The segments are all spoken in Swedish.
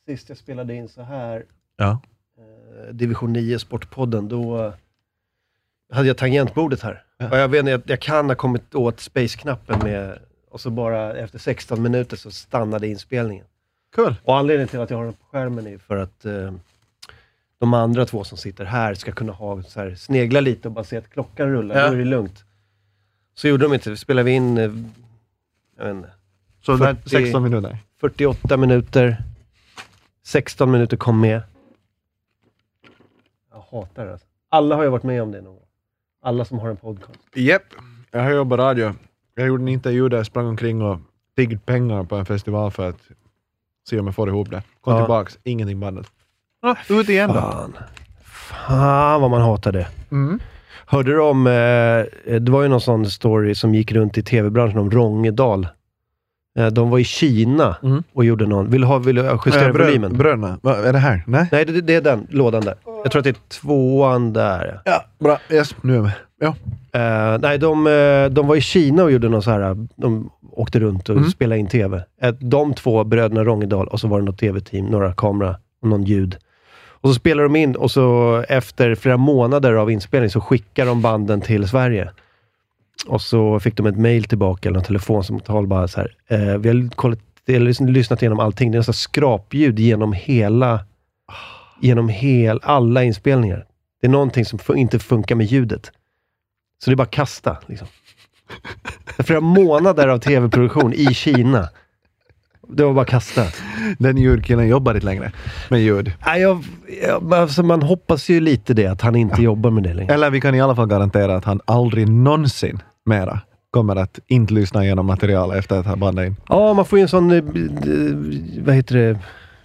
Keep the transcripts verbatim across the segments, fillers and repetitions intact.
sist jag spelade in så här Ja. eh, Division nio Sportpodden, då hade jag tangentbordet här. Ja. Och jag vet jag, jag kan ha kommit åt space-knappen med, och så bara efter sexton minuter så stannade inspelningen. Cool. Och anledningen till att jag har den på skärmen är för att eh, de andra två som sitter här ska kunna ha så här, snegla lite och bara se att klockan rullar. Ja. Då är det lugnt. Så gjorde de inte. Spelade vi in eh, jag vet inte, Så fyrtio sexton minuter. fyrtioåtta minuter. sexton minuter kom med. Jag hatar det. Alltså. Alla har ju varit med om det någon gång. Alla som har en podcast. Japp. Jag har jobbat radio. Jag gjorde en intervju där jag sprang omkring och tiggde pengar på en festival för att se om jag får ihop det. Kom Ja. tillbaks. Ingenting bandet. Ah, ut igen då. Fan. Fan vad man hatar det. Mm. Hörde du om, eh, det var ju någon sån story som gick runt i tv-branschen om Rångedal. Eh, de var i Kina Mm. och gjorde någon, vill du ha, vill du justera Äh, brön, volymen? Brönna. Va, är det här? Nej? Nej, det, det är den lådan där. Jag tror att det är tvåan där. Ja, bra. Yes, nu är jag med. Ja. Eh, nej, de, eh, de var i Kina och gjorde någon så här, de åkte runt och Mm. spelade in tv. Eh, de två bröderna Rångedal och så var det något tv-team, några kamera och någon ljud. Och så spelar de in och så efter flera månader av inspelning så skickar de banden till Sverige. Och så fick de ett mail tillbaka eller en telefonsamtal bara så här. Eh, vi har kollat, eller liksom lyssnat igenom allting. Det är en sån här skrapljud genom hela, genom hel, alla inspelningar. Det är någonting som fun- inte funkar med ljudet. Så det är bara kasta liksom. Flera månader av tv-produktion i Kina. Det var bara kasta. Den ljudkillen jobbar inte längre med ljud. Nej, jag, jag, alltså man hoppas ju lite det, att han inte jobbar med det längre. Eller vi kan i alla fall garantera att han aldrig någonsin mera kommer att inte lyssna igenom material efter att ha bandat in. Ja, man får ju en sån, eh, eh, vad heter det,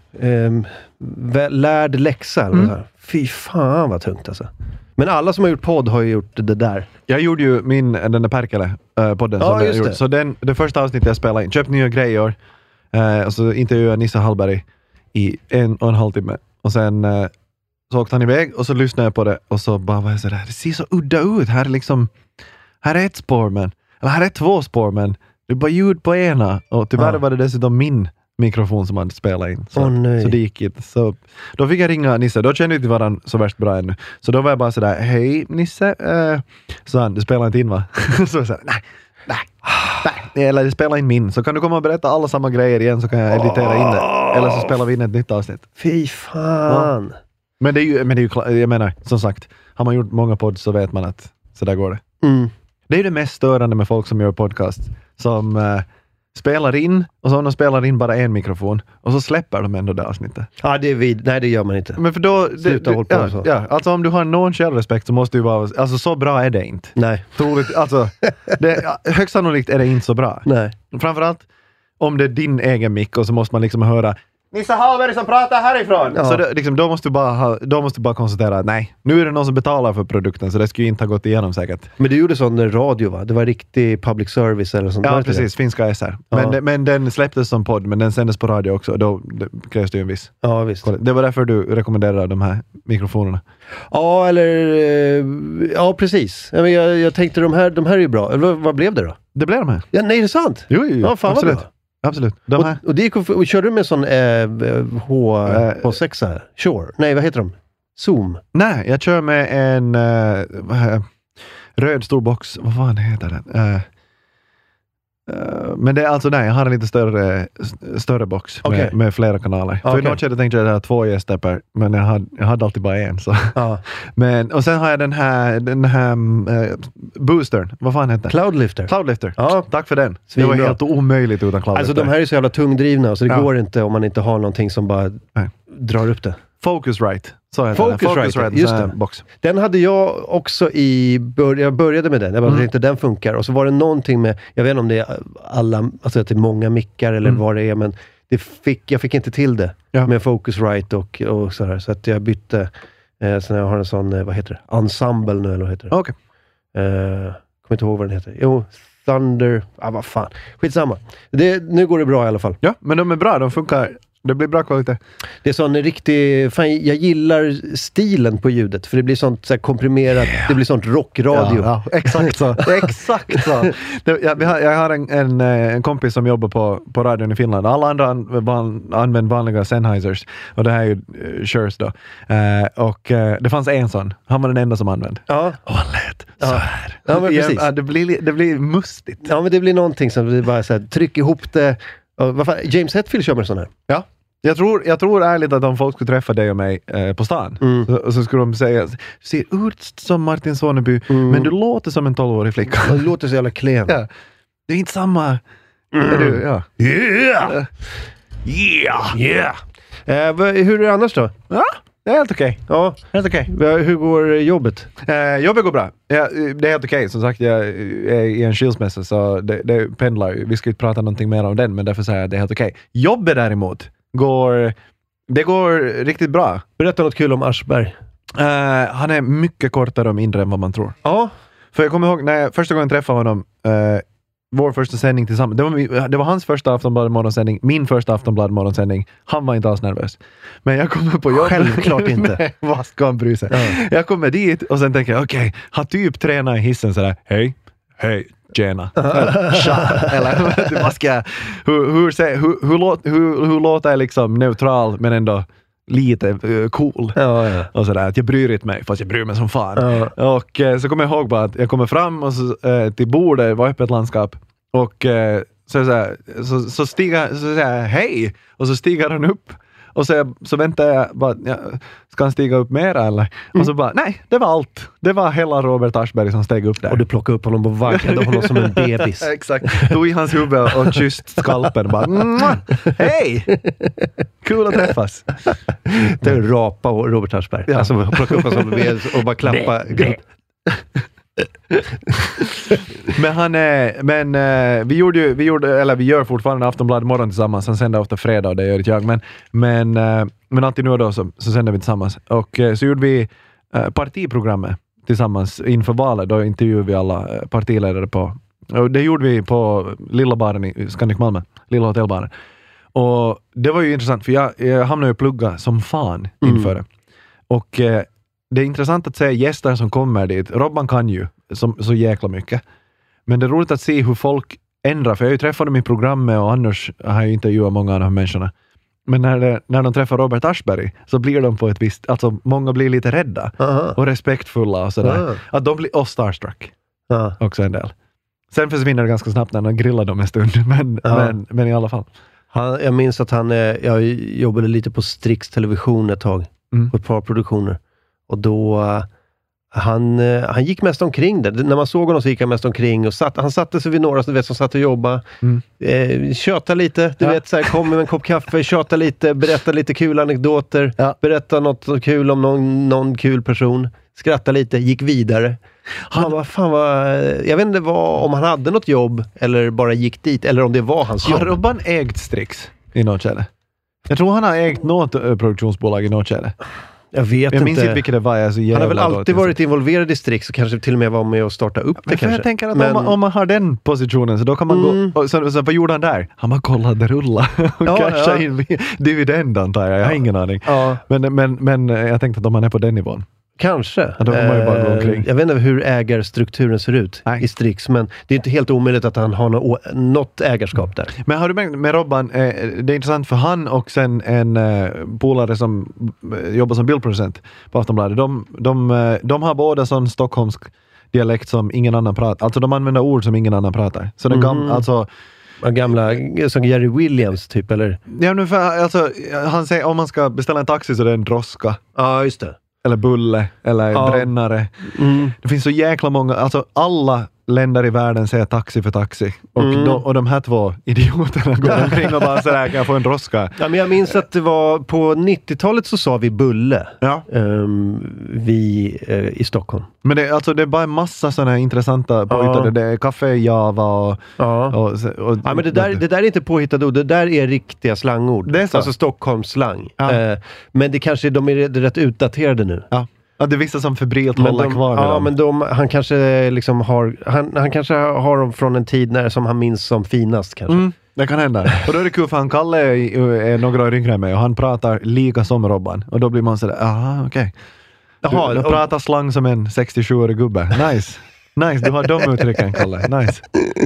eh, vä- lärd läxa. Eller Mm. så här. Fy fan vad tungt alltså. Men alla som har gjort podd har ju gjort det där. Jag gjorde ju min, den där Perkele-podden Ja, som jag just gjorde. det. Så den, det första avsnittet jag spelade in, köpte nya grejer eh, och så intervjuade jag Nisse Hallberg i en och en halv timme. Och sen eh, så åkte han iväg och så lyssnade jag på det och så bara var jag sådär, det ser så udda ut. Här är liksom, här är ett spår men, eller här är två spår men det är bara ljud på ena. Och tyvärr Ja. var det dessutom min mikrofon som hade spelat in. Så, Åh, nej. så det gick inte. Så då fick jag ringa Nisse. Då kände vi inte varandra så värst bra ännu. Så då var jag bara sådär, hej Nisse. Uh, så han, du spelar inte in va? så jag sa, nej, nej, nej. Eller du spelar in min. Så kan du komma och berätta alla samma grejer igen så kan jag editera in det. Eller så spelar vi in ett nytt avsnitt. Fy fan. Men det är ju, men det är ju klar, jag menar, som sagt, har man gjort många podd så vet man att så där går det. Mm. Det är ju det mest störande med folk som gör podcast. Som uh, spelar in och så de spelar in bara en mikrofon och så släpper de ändå det avsnittet. Ja, det är vid. Nej, det gör man inte. Men för då... Det, Sluta det, håll på ja, så. ja, alltså om du har någon självrespekt så måste du vara... Alltså så bra är det inte. Nej. Troligt, alltså, det, ja, högst sannolikt är det inte så bra. Nej. Framförallt om det är din egen mick och så måste man liksom höra Nisse Hallberg som pratar härifrån. Ja. Så det, liksom, då måste du bara ha, då måste du bara konstatera att nej, nu är det någon som betalar för produkten så det skulle inte ha gått igenom säkert. Men du gjorde sån radio va? Det var riktig public service eller sånt. Var Ja, det inte precis. Finska S R. Men, Ja. det, men den släpptes som podd, men den sändes på radio också. Då det krävs det ju en viss. det? Ja, visst. Det var därför du rekommenderade de här mikrofonerna. Ja, eller... eh, Ja, precis. Ja, men jag, jag tänkte de här, de här är ju bra. Eller vad, vad blev det då? Det blev de här. Ja, nej, det är sant. Jo, jo, jo. Ja, fan absolut. vad bra. Absolut. De här. Och, och, det gick, och körde du med sån eh, H, Eh, H sex här? Sure. Nej, vad heter de? Zoom. Nej, jag kör med en uh, röd stor box. Vad fan heter den? Uh, uh, men det är alltså nej, jag har en lite större, större box Okay. med, med flera kanaler. Okay. För i något skede tänkte jag att jag hade två gäster per, men jag hade, jag hade alltid bara en. Så. Ja. Men, och sen har jag den här, den här uh, boostern. Vad fan heter den? Cloudlifter. Cloudlifter. Ja. Tack för den. Svinbra. Det var helt omöjligt utan Cloudlifter. Alltså de här är så jävla tungdrivna så det Ja. går inte om man inte har någonting som bara Nej. drar upp det. Focusrite. Så heter den. Focusrite, Focusrite, just sån här det. box. Den hade jag också i bör- jag började med den. Jag bara Mm. tänkte den funkar. Och så var det någonting med, jag vet inte om det är alla, alltså att det är många mickar eller Mm. vad det är, men det fick, jag fick inte till det Ja. med Focusrite och, och så här. Så att jag bytte, eh, så jag har en sån, eh, vad heter det? Ensemble nu, eller vad heter det? Okej. Eh, kommer inte ihåg vad den heter. Jo, Thunder, ah vad fan. Skitsamma. Det, nu går det bra i alla fall. Ja, men de är bra. De funkar det blir bra kvalitet. Det är sån riktig... Fan, jag gillar stilen på ljudet. För det blir sånt så här komprimerat. Yeah. Det blir sånt rockradio. Ja, ja, exakt så. Exakt så. Det, jag, har, jag har en, en, en kompis som jobbar på, på radion i Finland. Alla andra an, van, använder vanliga Sennheisers. Och det här är ju uh, Shure då. Uh, och uh, det fanns en sån. Han var den enda som använde. Ja. Och han lät ja. så här. Ja, men precis. Ja, det, blir, det blir mustigt. Ja, men det blir någonting som blir bara så här, tryck ihop det. Och, vad fan, James Hetfield kör med sån här. Ja. Jag tror, jag tror ärligt att om folk skulle träffa dig och mig eh, på stan mm. så, så skulle de säga, ser ut som Martin Soneby mm. men du låter som en tolvårig flicka. Du låter så jävla klen. Ja. Det är inte samma... Mm. Är du, ja. Yeah! Uh. Yeah! Yeah! Eh, vad, hur är det annars då? Ja, det är helt okej. Okay. Ja. Helt okej. Okay. Hur går jobbet? Eh, jobbet går bra. Ja, det är helt okej. Okay. Som sagt, jag är i en skilsmässa så det, det pendlar. Vi ska inte prata någonting mer om den, men därför säger jag att det är helt okej. Okay. Jobbet däremot går... Det går riktigt bra. Berätta något kul om Aschberg. Uh, han är mycket kortare och mindre än vad man tror. Ja. För jag kommer ihåg när jag första gången träffade honom, uh, vår första sändning tillsammans. Det var, det var hans första Aftonbladet morgonsändning, min första Aftonbladet morgonsändning. Han var inte alls nervös. Men jag kommer på jobbet. Självklart inte. Nej, vad ska han bry sig? Ja. Jag kommer dit och sen tänker jag, okej, okay, har typ tränat i hissen sådär, hej, hej. Tjena. Eller, tja. Eller vad ska jag, hur, hur, hur, hur, låt, hur, hur låter jag liksom neutral men ändå lite uh, cool. Ja, ja. Och sådär, att jag bryr inte mig fast jag bryr mig som fan. Ja. Och uh, så kommer jag ihåg bara att jag kommer fram och så, uh, till bordet, var öppet landskap och uh, så, så, så, så stiger så säger jag hej och så stiger han upp. Och så, så väntar jag bara, ja, ska han stiga upp mer eller? Mm. Och så bara, nej, det var allt. Det var hela Robert Aschberg som steg upp där. Och du plockade upp honom och vankade honom som en bebis. Exakt. Tog i hans huvud och kysst skalpen. Bara, hej! Kul att träffas. Det är rapa och Robert Aschberg. Ja. Alltså plocka upp honom som en bebis och bara klappa. men han är, men uh, vi gjorde ju, vi gjorde, eller vi gör fortfarande Aftonbladet morgon tillsammans. Han sänder ofta fredag och det gör inte jag. Men, men, uh, men alltid nu och då så, så sänder vi tillsammans. Och uh, så gjorde vi uh, partiprogrammet tillsammans inför valet. Då intervjuade vi alla uh, partiledare på, och det gjorde vi på Lilla baren i Scandic Malmö, Lilla hotellbaren. Och det var ju intressant för jag, jag hamnade ju plugga som fan inför det. Mm. Och uh, det är intressant att se gäster som kommer dit. Robban kan ju så, så jäkla mycket. Men det är roligt att se hur folk ändrar. För jag har ju träffat dem i programmet och annars har jag intervjuat många av de här människorna. Men när, det, när de träffar Robert Aschberg så blir de på ett visst... Alltså många blir lite rädda. Uh-huh. Och respektfulla och sådär. Uh-huh. Att de blir... Och starstruck. Uh-huh. Också en del. Sen försvinner det ganska snabbt när de grillar dem en stund. Men, uh-huh. men, men i alla fall. Han, jag minns att han... Jag jobbade lite på Strix Television ett tag. Mm. På ett par produktioner. Och då, uh, han, uh, han gick mest omkring det. När man såg honom så gick han mest omkring och satt, han satte sig vid några du vet, som satt och jobbade. Mm. Eh, tjöta lite, du ja. vet, så här, kom med en kopp kaffe, tjöta lite, berätta lite kul anekdoter, ja. berätta något kul om någon, någon kul person, skratta lite, gick vidare. Han, han var, fan var, jag vet inte vad, om han hade något jobb eller bara gick dit, eller om det var hans jobb. Har Robban ägt Strix i något skede? Jag tror han har ägt något uh, produktionsbolag i något skede. Jag vet jag inte. minns inte vilket det var. Jag så han har väl alltid varit involverad i Strix och kanske till och med var med och starta upp det. Men jag tänker att men... om, man, om man har den positionen så då kan man mm. gå... Och så, så vad gjorde han där? Han bara kollade rulla och ja, casha ja. in dividend antar jag. Jag har ja. ingen aning. Ja. Men, men, men jag tänkte att om man är på den nivån. Kanske. Ja, då får man ju bara gå omkring. Jag vet inte hur ägarstrukturen ser ut Nej. i Strix, men det är inte helt omöjligt att han har något, något ägarskap där. Men har du märkt med Robban, eh, det är intressant för han och sen en eh, polare som eh, jobbar som bildproducent på Aftonbladet, de, de, de har båda sån stockholmsk dialekt som ingen annan pratar. Alltså de använder ord som ingen annan pratar. Så den mm. gamla, alltså gamla, som Jerry Williams typ, eller? Ja, nu för, alltså, han säger om man ska beställa en taxi så det är en droska. Ja, just det. Eller bulle, eller ja. brännare. Mm. Det finns så jäkla många, alltså alla länder i världen säger taxi för taxi. Och, mm. de, och de här två idioterna går omkring och bara sådär, kan jag få en droska? Ja, men jag minns att det var på nittiotalet så sa vi bulle. Ja. Um, vi uh, i Stockholm. Men det, alltså, det är bara en massa sådana intressanta påhittade. Ja. Det är kaffe Java och... Ja, och, och, ja men det där, det där är inte påhittade ord. Det där är riktiga slangord. Det är så. Alltså Stockholms slang. Ja. Uh, men det kanske, de är rätt utdaterade nu. Ja. Ja, det är vissa som febrilt håller de, kvar med Ja, dem. men de, han kanske liksom har han, han kanske har dem från en tid när som han minns som finast kanske. Mm. Det kan hända. Och då är det kul för han Kalle är, är några år yngre än mig och han pratar lika som Robban. Och då blir man sådär, aha, okej. Okay. Du, du pratar slang som en sextiosjuårig gubbe. Nice. Nice, du har de uttrycken, Kalle. Nice.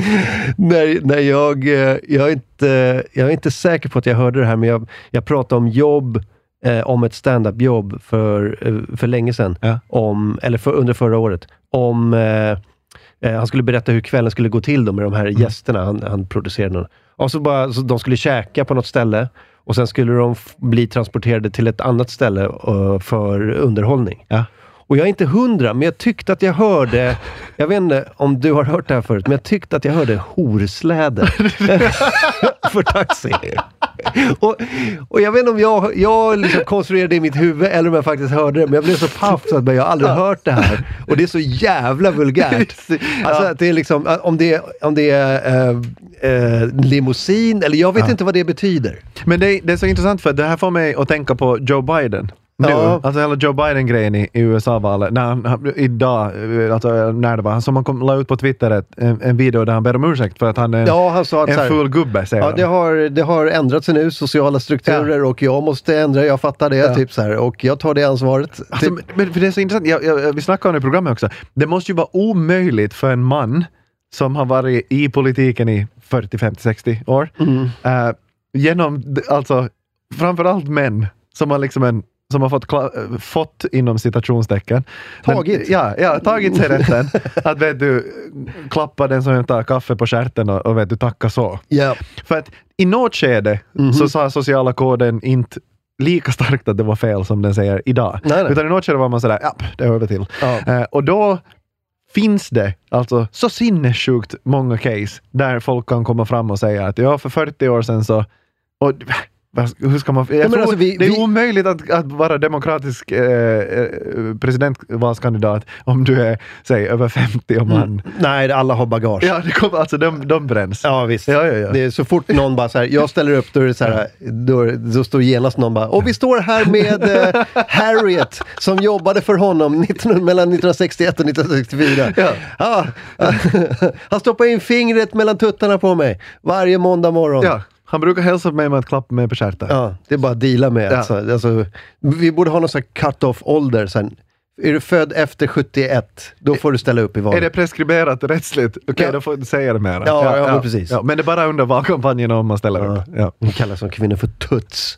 Nej, nej jag, jag, är inte, jag är inte säker på att jag hörde det här, men jag, jag pratade om jobb, eh, om ett stand-up-jobb för, för länge sedan. Ja. Om, eller för, under förra året. Om... Eh, han skulle berätta hur kvällen skulle gå till då med de här mm. gästerna han, han producerade. Och så bara, så de skulle käka på något ställe och sen skulle de f- bli transporterade till ett annat ställe uh, för underhållning. Ja. Och jag är inte hundra, men jag tyckte att jag hörde, jag vet inte om du har hört det här förut, men jag tyckte att jag hörde horsläde för taxi. Och, och jag vet inte om jag, jag liksom konstruerade det i mitt huvud eller om jag faktiskt hörde det, men jag blev så paff så att jag har aldrig hört det här. Och det är så jävla vulgärt. Alltså att det är liksom, om det är, om det är äh, äh, limousin, eller jag vet ja. inte vad det betyder. Men det, det är så intressant för det här får mig att tänka på Joe Biden. Nu, ja. Alltså hela Joe Biden-grejen i, i U S A-valet, när han, idag, alltså när det var, som han kom, la ut på Twitter ett, en, en video där han ber om ursäkt för att han är ja, han sa att en här, full gubbe, säger ja, han. Det har, det har ändrat sig nu, sociala strukturer, ja. och jag måste ändra, jag fattar det, ja. typ så här, och jag tar det ansvaret. Alltså, typ. men för det är så intressant, jag, jag, vi snackade om det i programmet också, det måste ju vara omöjligt för en man som har varit i politiken i fyrtio, femtio, sextio år, mm. uh, genom, alltså, framförallt män som har liksom en som har fått, kla- fått inom citationstecken. Tagit? Men, ja, ja, tagit sig rätten. Att vet du, klappa den som tar kaffe på skärten och, och vet du, tacka så. Yeah. För att i något skede mm-hmm. så sa sociala koden inte lika starkt att det var fel som den säger idag. Nej, nej. Utan i något skede var man sådär, ja, det hör vi till. Ja. Uh, och då finns det alltså så sinnessjukt många case där folk kan komma fram och säga att ja, för fyrtio år sedan så... Och, hur ska man... Jag ja, tror alltså vi, det är vi, omöjligt att, att vara demokratisk eh, presidentvalskandidat om du är, säg, över femtio och man... Mm, nej, alla har bagage. Ja, det kommer, alltså de, de bränns. Ja, visst. Ja, ja, ja. Det är så fort någon bara så här, jag ställer upp, då är det så här, då, då står genast någon bara, och vi står här med eh, Harriet som jobbade för honom nitton, mellan nittonhundrasextioett och nittonhundrasextiofyra. Ja. Ah, han stoppar in fingret mellan tuttarna på mig varje måndag morgon. Ja. Han brukar hälsa på mig med att klappa mig på skärten. Ja, det är bara att deala med. Ja. Alltså, alltså, vi borde ha någon sån här cut-off-ålder. Sen. Är du född efter sjuttioett, då får du ställa upp i val. Är det preskriberat rättsligt? Okej, okay, ja. Då får du säga det mer. Ja, ja, ja, ja precis. Ja, men det är bara under valkampanjen om man ställer ja. upp. Ja. Hon kallas som kvinnor för tuts.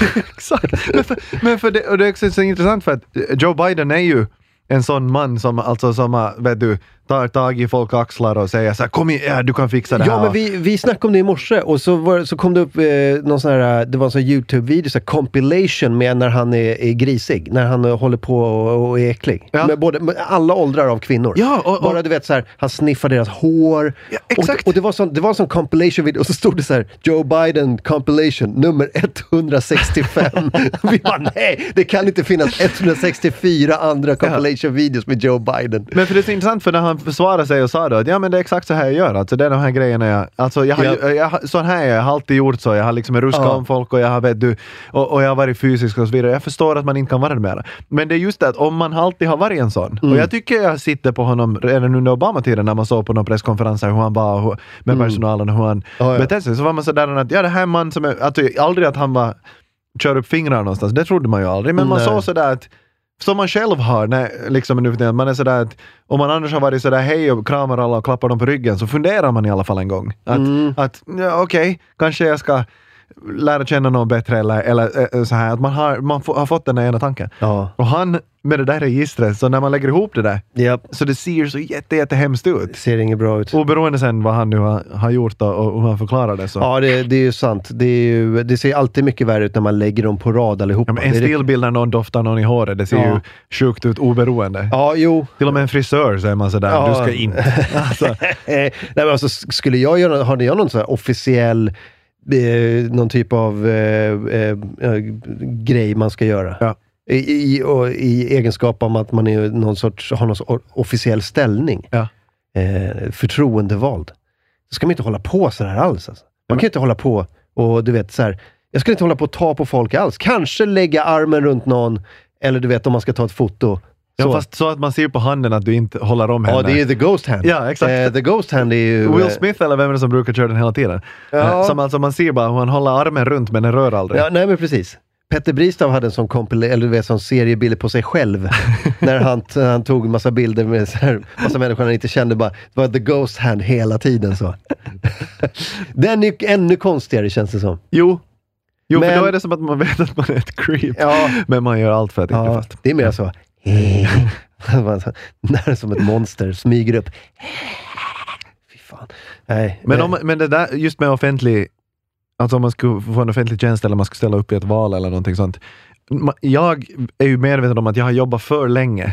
Exakt. Men för, men för det, och det är också så intressant för att Joe Biden är ju en sån man som, alltså, som vet du, tar tag i folk axlar och säger så här, kom igen, ja, du kan fixa det här. Ja, men vi, vi snackade om det i morse och så, var, så kom det upp eh, någon sån här, det var en sån YouTube-video, så här, compilation med när han är, är grisig, när han håller på och, och är äcklig. Ja. Med, både, med alla åldrar av kvinnor. Ja, och, och, bara du vet så här, han sniffar deras hår. Ja, exakt. Och, och det var sån, det var en sån compilation-video och så stod det så här, Joe Biden compilation nummer etthundrasextiofem. Vi bara, nej, det kan inte finnas etthundrasextiofyra andra compilation-videos med Joe Biden. Men för det är så intressant för när han försvarade sig och sa då att ja, men det är exakt så här jag gör. Alltså det är de här grejerna jag... Alltså jag har, ja. jag, jag, sån här jag har alltid gjort så. Jag har liksom ruskat ja. om folk och jag har, vet du, och, och jag har varit fysisk och så vidare. Jag förstår att man inte kan vara det mer. Men det är just det att om man alltid har varit en sån. Mm. Och jag tycker jag sitter på honom redan under Obama-tiden när man såg på någon presskonferens hur han var hur, med mm. personalen och hur han oh, ja. betedde sig. Så var man så där att ja, det här är man som är... Alltså, aldrig att han var... kör upp fingrar någonstans. Det trodde man ju aldrig. Men man Nej. såg sådär att som man själv har, när, liksom, nu, man är sådär att om man annars har varit sådär hej och kramar alla och klappar dem på ryggen så funderar man i alla fall en gång. Att, mm. att ja, okej, okay, kanske jag ska lära känna någon bättre eller, eller äh, så här, att man har, man f- har fått den ena tanken. Ja. Och han med det där registret, så när man lägger ihop det där yep. så det ser så jätte, jätte hemskt ut. Det ser inget bra ut. Oberoende sen vad han nu har, har gjort och, och hur han förklarar det. Så. Ja, det, det är ju sant. Det, är ju, det ser alltid mycket värre ut när man lägger dem på rad allihopa. Ja, men en stillbild när någon doftar någon i håret, det ser ja. ju sjukt ut oberoende. Ja, jo. Till och med en frisör säger man sådär, ja. du ska inte. Alltså. Nej, men alltså, skulle jag göra, har jag någon sån här officiell eh, någon typ av eh, eh, grej man ska göra? Ja. I, i, och, i egenskap om att man är någon sorts, har någon sorts officiell ställning. Ja. Eh, förtroendevald. Så ska man inte hålla på så här alls. Alltså. Man mm. kan inte hålla på och du vet så här, jag ska inte hålla på att ta på folk alls. Kanske lägga armen runt någon, eller du vet om man ska ta ett foto Ja, Så. fast så att man ser på handen att du inte håller om henne. Ja, det är the ghost hand. Ja, exakt. Eh, the ghost hand är ju... Will Smith eller vem är det som brukar köra den hela tiden? Ja. Eh, Som alltså man ser bara hur han håller armen runt men den rör aldrig. Ja, nej men precis. Petter Bristav hade en sån kompil- eller du vet, sån seriebilder på sig själv. när han, han tog en massa bilder med så här, massa människor han inte kände. Bara, det var the ghost hand hela tiden. Så. Den är ju ännu konstigare känns det som. Jo, jo Men- för då är det som att man vet att man är ett creep. Ja, Men man gör allt för att inte ja fatta. det är mer så. När det är som ett monster smyger upp. Fy fan. Nej, Men, nej. om, men det där, just med offentlig, alltså om man skulle få en offentlig tjänst eller man skulle ställa upp i ett val eller någonting sånt. Ma- Jag är ju medveten om att jag har jobbat för länge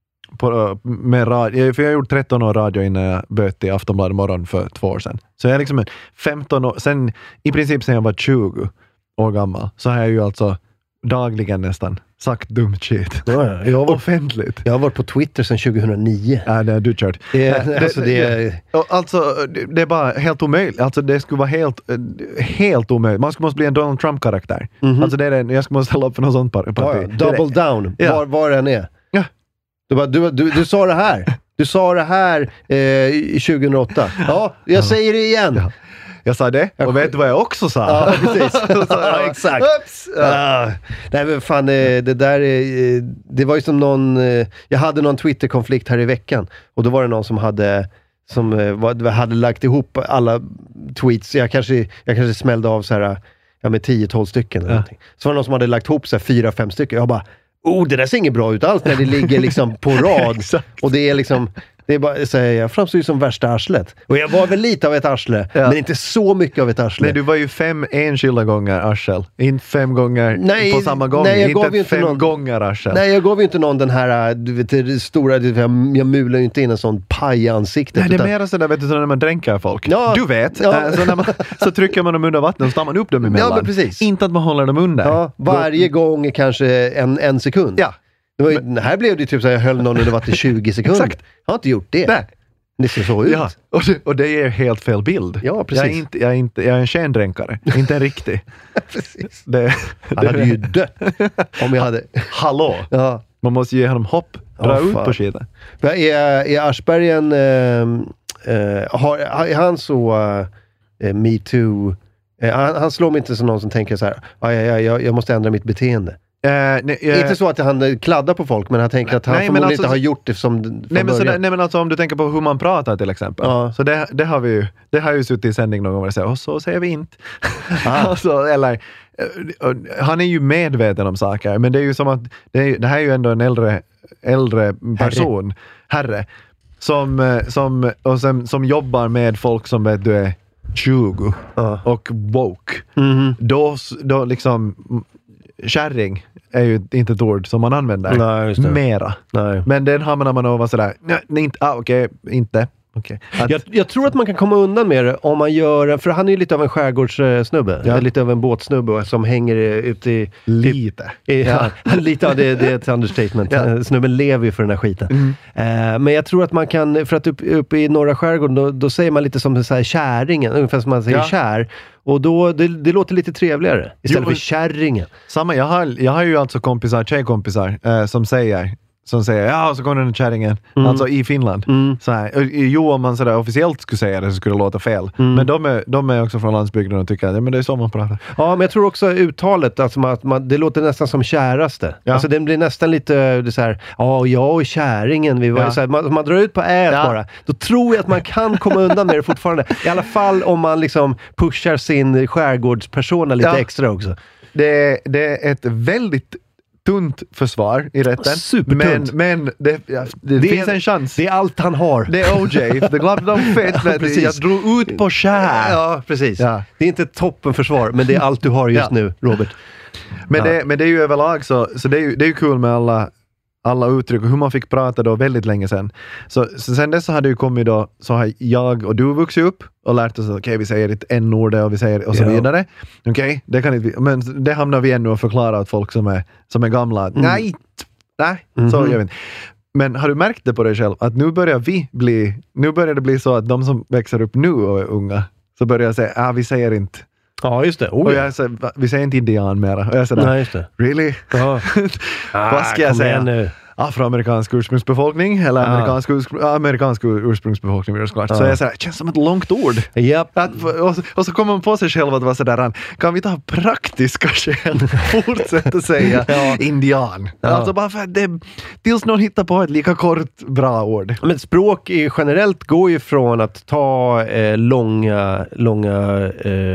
på, med radio, för jag har gjort tretton år radio innan jag böt i Aftonbladet morgon för två år sedan. Så jag är liksom en femton år, sen i princip sen jag var tjugo år gammal, så har jag ju alltså dagligen nästan sagt dumt shit. Ja, ja. Jag, har varit, Offentligt. jag har varit på Twitter sedan tjugohundraniio. Ja, det är du kört. Det Nej, är, alltså det är, Och alltså, det- det är bara helt omöjligt. Alltså, det skulle vara helt, eh, helt omöjligt. Man skulle måste bli en Donald Trump-karaktär. Mhm. Alltså, det är det. Jag skulle måste ställa upp för något sånt par- ja, parti. ja, Det är double det. down, Ja. var, var den är. Ja. Du, bara, du, du, du sa det här. Du sa det här eh, i tjugohundraåtta. Ja, jag säger det igen. Ja. Jag sa det, och vet du vad jag också sa? Ja, precis. Så sa jag, Ja, exakt. Oops! Ja. Ah, nej men fan, eh, det där är, eh, det var ju som någon, eh, jag hade någon Twitter-konflikt här i veckan och då var det någon som hade som eh, var, hade lagt ihop alla tweets, jag kanske, jag kanske smällde av så här, ja med tio tolv stycken eller Ja. någonting. Så var det någon som hade lagt ihop så här fyra fem stycken, jag bara, oh det där ser inget bra ut alls när det ligger liksom på rad Exakt. och det är liksom det är bara, så här, jag framstår ju som värsta arslet. Och jag var väl lite av ett arsle, Ja. men inte så mycket av ett arsle. Nej, du var ju fem enskilda gånger arsel. Inte fem gånger Nej, på samma gång. nej, jag inte gav ju inte fem någon- gånger arsel. Nej, jag gav ju inte någon den här, du vet, det stora, du vet, jag, jag mular ju inte in en sån paj i ansiktet. Nej, det är utan- mer sådär, vet du, så när man dränker folk. Ja. Du vet, Ja. äh, så, när man, så trycker man dem under vattnet och så tar man upp dem emellan. Ja, men precis. Inte att man håller dem under. Ja, varje gång är kanske en, en sekund. Ja, Det var ju, här blev det ju typ så att jag höll någon under vatten i tjugo sekunder. Exakt. Jag har inte gjort det. nej. Det ser så ut. Ja. Och, det, och det ger helt fel bild. Ja, precis. Jag är, inte, jag är, inte, jag är en skendränkare, inte en riktig. Precis. Det, Han hade ju dött om jag hade... Hallå! Ja. Man måste ge honom hopp, dra Ja, ut fan. på skiten. Men Är, är Aschbergen, eh, eh, har, är han så eh, metoo? Eh, han, han slår mig inte som någon som tänker så här, aj, aj, aj, jag, jag måste ändra mitt beteende. Eh, nej, eh, Inte så att han eh, kladdar på folk, men han tänker att han Nej, men förmodligen alltså- inte har gjort det som från nej, men början. sådär, nej men alltså om du tänker på hur man pratar till exempel. Ja. Så det, det har vi ju, det har ju suttit i sändning någon gång och sagt, och så säger vi inte. Ah. alltså, eller, eh, och han är ju medveten om saker, men det är ju som att, det, är, det här är ju ändå en äldre, äldre person, herre, som, eh, som, och som, som jobbar med folk som vet du är tjugo Ja. och woke. Mhm. Då, då liksom, mm, kärring är ju inte ett ord som man använder. Nej, just det. Mera. Nej. Men den har man när man var sådär, nej, nej inte, ah, okej, inte. Okay. Att, Jag, jag tror att man kan komma undan med det om man gör, för han är ju lite av en skärgårdssnubbe, Ja. lite av en båtsnubbe som hänger eh, ute i... lite. i ja. Lite av det, det är ett understatement. Ja. Eh, Snubben lever ju för den här skiten. Mm. Eh, men jag tror att man kan, för att upp, uppe i norra skärgården, då, då säger man lite som så här käringen, ungefär som man säger Ja. kär. Och då, det, det låter lite trevligare, istället Jo, för kärringen. Samma, jag har, jag har ju alltså kompisar, tjejkompisar eh, som säger som säger, ja, och så kommer den här kärringen. Mm. Alltså i Finland. Mm. Så här, och, jo, om man sådär officiellt skulle säga det så skulle det låta fel. Mm. Men de är, de är också från landsbygden och tycker att ja, men det är så man pratar. Ja, men jag tror också uttalet, alltså att man, det låter nästan som käraste. Ja. Alltså den blir nästan lite det så här, ja, och jag och käringen, vi var Ja. så här, man, man drar ut på ät Ja. bara. Då tror jag att man kan komma undan med det fortfarande. I alla fall om man liksom pushar sin skärgårdspersona lite Ja. extra också. Det, det är ett väldigt tunt försvar i rätten. Supertunt. Men, men det, ja, det, Det finns är- en chans. Det är allt han har. Det är O J. The glove don't fit. Ja, Men precis. jag drog ut på skär. Ja, precis. Ja. Det är inte ett toppenförsvar, men det är allt du har just Ja. nu, Robert. Men, Ja. det, men det är ju överlag så, så det är ju, det är ju kul med alla, alla uttryck och hur man fick prata då väldigt länge sedan. Så, så sen dess så hade ju kommit då, så har jag och du vuxit upp och lärt oss att okej, vi säger ett n-ord och vi säger och så Ja. vidare. Okej, det kan inte, men det hamnar vi ännu och förklara åt folk som är, som är gamla. Mm. Nej, nej, så Mhm. gör vi inte. Men har du märkt det på dig själv att nu börjar vi bli, nu börjar det bli så att de som växer upp nu och är unga så börjar jag säga, ah, vi säger inte. Ja, just det. Oh, Och ja. jag är så, vi säger inte indian mera. Och jag är sådär, Nej, just det. really? Ja. Vad ska jag kom säga? igen nu. afroamerikansk ursprungsbefolkning eller Ja. amerikansk, urspr- amerikansk ursprungsbefolkning vill jag såklart. Så Ja. jag säger, det känns som ett långt ord. Japp. Att, och, så, och så kommer man på sig själv att vara sådär, kan vi ta praktiska skäl fortsätta säga Ja. indian? Ja. Alltså bara för att det, tills någon hittar på ett lika kort bra ord. Men språk är generellt går ju från att ta eh, långa, långa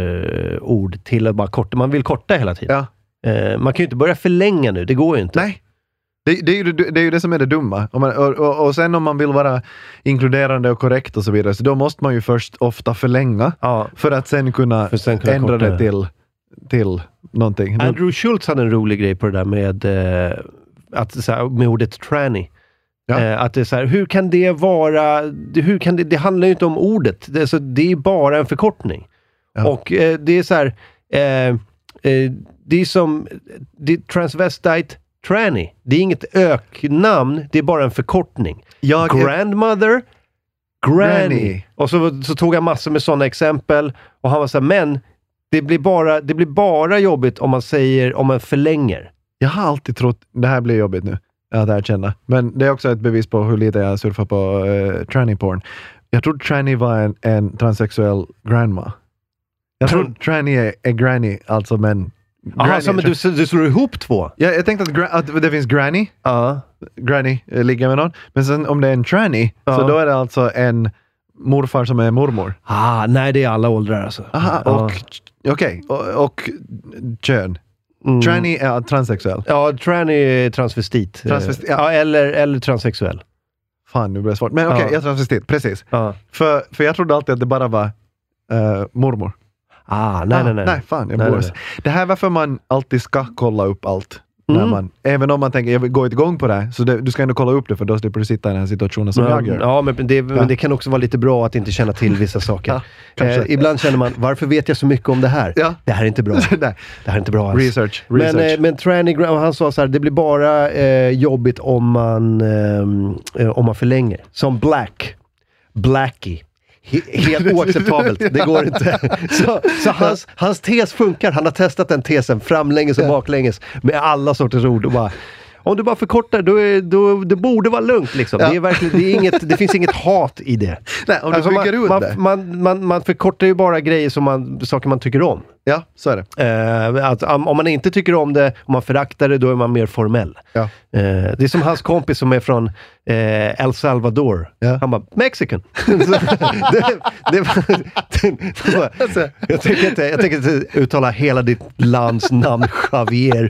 eh, ord till att bara korta. Man vill korta hela tiden. Ja. Eh, man kan ju inte börja förlänga nu, det går ju inte. Nej. Det, det, är ju, det är ju det som är det dumma. Om man, och, och, och sen om man vill vara inkluderande och korrekt och så vidare, så då måste man ju först ofta förlänga Ja. för att sen kunna, För sen kunna ändra korta det det. till, till någonting. Andrew Schultz hade en rolig grej på det där med, eh, att, så här, med ordet tranny. Ja. Eh, att det är så här, hur kan det vara, det- hur kan det, det handlar ju inte om ordet. Det är, så, det är bara en förkortning. Ja. Och eh, det är så här, eh, eh, det är som det är transvestite tranny. Det är inget öknamn, det är bara en förkortning. Jag, Grandmother, granny. Granny. Och så, så tog han massor med sådana exempel. Och han var så här, men det blir, bara, det blir bara jobbigt om man säger, om man förlänger. jag har alltid trott, det här blir jobbigt nu att erkänna, men det är också ett bevis på hur lite jag surfar på uh, tranny porn. Jag trodde tranny var en, en transsexuell grandma. Jag tror tranny är, är granny, alltså men... Jaha, granny så men är- du, du slår ihop två? Ja, jag tänkte att, gra- att det finns granny, Ja. granny eh, ligger med någon, men sen om det är en tranny, Ja. så då är det alltså en morfar som är mormor. Ah, nej, det är alla åldrar alltså. Aha, Ja. och okej, och, och kön. Mm. Tranny är transsexuell. Ja, tranny är transvestit. Transvestit, ja. ja. eller, eller transsexuell. Fan, nu blir det svårt. Men okej, Ja. jag är transvestit, precis. Ja. För, för jag trodde alltid att det bara var eh, mormor. Ah, nej, ah, nej, nej. Nej, fan, jag Nej, borde. nej, Det här är varför man alltid ska kolla upp allt. Mm. När man, även om man tänker, jag vill gå igång på det här, så det, du ska ändå kolla upp det, för då slipper du sitta i den här situationen som Ja, jag gör. ja, men det, Ja. men det kan också vara lite bra att inte känna till vissa saker. Ja, kanske. eh, ibland känner man, varför vet jag så mycket om det här? Ja. Det här är inte bra. Nej. Det här är inte bra alls. Research, Men, research. eh, men Tranny Graham, han sa så här, det blir bara eh, jobbigt om man, ehm, eh, om man förlänger. Som Black. Blackie. He- helt oacceptabelt. Det går inte. Så, så hans, hans tes funkar. Han har testat den tesen framlänges och Ja. baklänges med alla sorters ord. Och bara, om du bara förkortar, då, är, då det borde vara lugnt. Liksom. Ja. Det, är verkligen, det, är inget, det finns inget hat i det. Nej, om du Alltså, bygger man, ut man, det. man, man, man förkortar ju bara grejer som man, saker man tycker om. Ja, så är det. Eh, att, om om man inte tycker om det, om man föraktar det, då är man mer formell. Ja. Eh, det är som hans kompis som är från eh, El Salvador. Ja. Han bara, Mexican. Så, det, det, var- det, det var, Alltså. jag, tänker inte, jag tänker inte uttala hela ditt lands namn, Javier.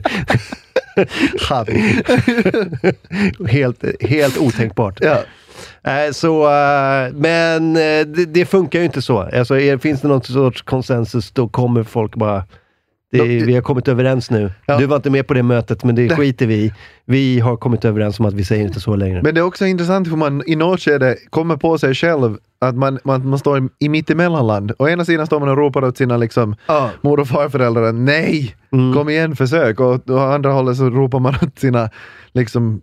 Javier. helt, helt otänkbart. Ja. Eh, så, eh, men eh, det, det funkar ju inte så. Alltså, är, finns det någon sorts konsensus, då kommer folk bara... Det, De- vi har kommit överens nu. Ja. Du var inte med på det mötet, men det skiter vi i. Vi har kommit överens om att vi säger inte så längre. Men det är också intressant hur man i något skede kommer på sig själv att man, man, man står i, i mittemellanland. Å ena sidan står man och ropar åt sina liksom, Ja. mor och farföräldrar, nej, Mm. kom igen, försök. Och å andra hållet så ropar man åt sina, liksom,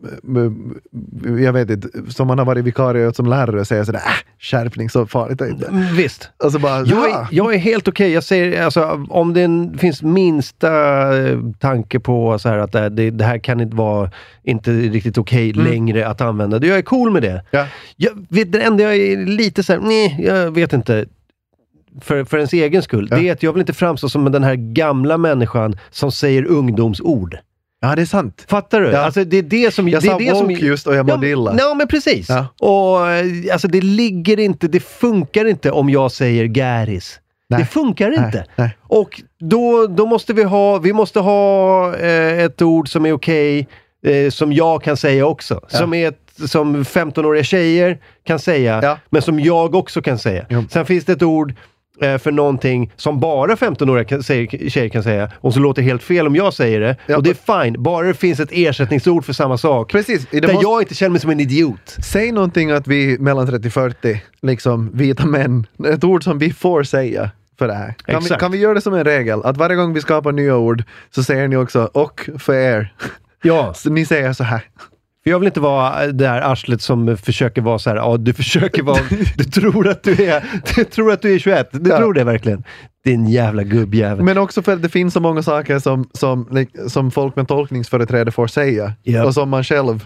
eh, jag vet inte, som man har varit vikarie åt som lärare och säger sådär, äh, skärpning, så farligt är det inte. Mm, Visst. Och så bara, Jag ja. är, jag är helt okej. Jag säger, alltså, om det en, finns minsta eh, tanke på så här att det, det, det här kan inte vara inte riktigt okej längre att använda. Jag är cool med det. Ja. Jag vet, det enda jag är lite så här, nej, jag vet inte. För, för ens egen skull. Ja. Det är att jag vill inte framstå som den här gamla människan som säger ungdomsord. Ja, det är sant. Fattar du? Ja. Alltså det är det som... Jag det är sa det woke som, just och jag mådde illa. Ja, men precis. Ja. Och eh, alltså det ligger inte, det funkar inte om jag säger gäris. Nej. Det funkar Nej, inte. nej. Och då, då måste vi ha, vi måste ha eh, ett ord som är okej, eh, som jag kan säga också. Ja. Som är ett, som femtonåriga tjejer kan säga, Ja. men som jag också kan säga. Jo. Sen finns det ett ord eh, för någonting som bara femtonåriga kan, säger, tjejer kan säga, och så låter det helt fel om jag säger det. Ja. Och det är fine, bara det finns ett ersättningsord för samma sak. Precis. Det Där måste- jag inte känner mig som en idiot. Säg någonting att vi mellan trettio och fyrtio, liksom vita män, ett ord som vi får säga för det här. Kan vi, Exakt. kan vi göra det som en regel? Att varje gång vi skapar nya ord så säger ni också och för er. Ja. Så ni säger så här. För jag vill inte vara det här arslet som försöker vara så här, ja, du försöker vara, du tror att du är, du tror att du är tjugoett, du Ja. tror det verkligen. Din jävla gubbjävel. Men också för att det finns så många saker som, som, som folk med tolkningsföreträde får säga. Japp. Och som man själv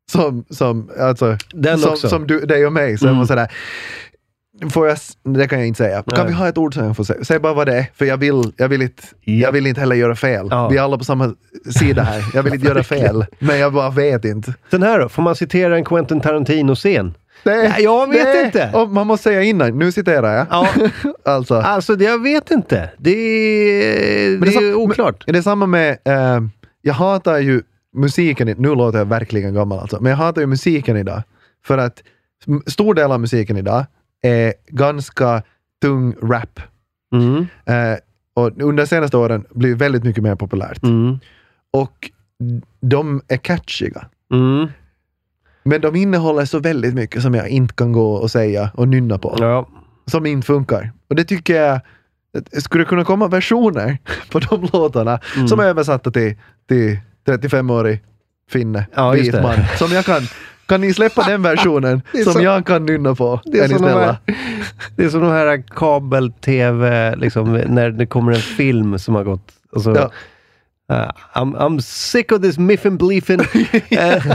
som, som, alltså, Den som, också. som du, dig och mig. Så Mm. jag var sådär, får jag, det kan jag inte säga. Kan Nej. vi ha ett ord som jag får säga? Säg bara vad det är, för jag vill, jag vill, inte, jag vill inte heller göra fel. Ja. Vi är alla på samma sida här. Jag vill inte göra fel, men jag bara vet inte. Den här då, får man citera en Quentin Tarantino-scen? Det, Nej, jag vet det, inte. Och man måste säga innan, nu citerar jag. Ja. Alltså. Alltså, det, jag vet inte. Det är, det Men det är är sam- oklart. Det är samma med, eh, jag hatar ju musiken, i- nu låter jag verkligen gammal alltså, men jag hatar ju musiken idag. För att m- stor del av musiken idag är ganska tung rap. Mm. Eh, och under de senaste åren blir väldigt mycket mer populärt. Mm. Och de är catchiga. Mm. Men de innehåller så väldigt mycket som jag inte kan gå och säga och nynna på. Ja. Som inte funkar. Och det tycker jag, det skulle kunna komma versioner på de låtarna Mm. som är översatta till, till trettiofem-årig finne, Ja, just vit det. man. Som jag kan, kan ni släppa den versionen Det är som så- jag kan nynna på? Det är, Är ni som de snälla? här, det är som de här kabel-tv, liksom, när det kommer en film som har gått. Och så, Ja. uh, I'm, I'm sick of this miffin bleefin. uh,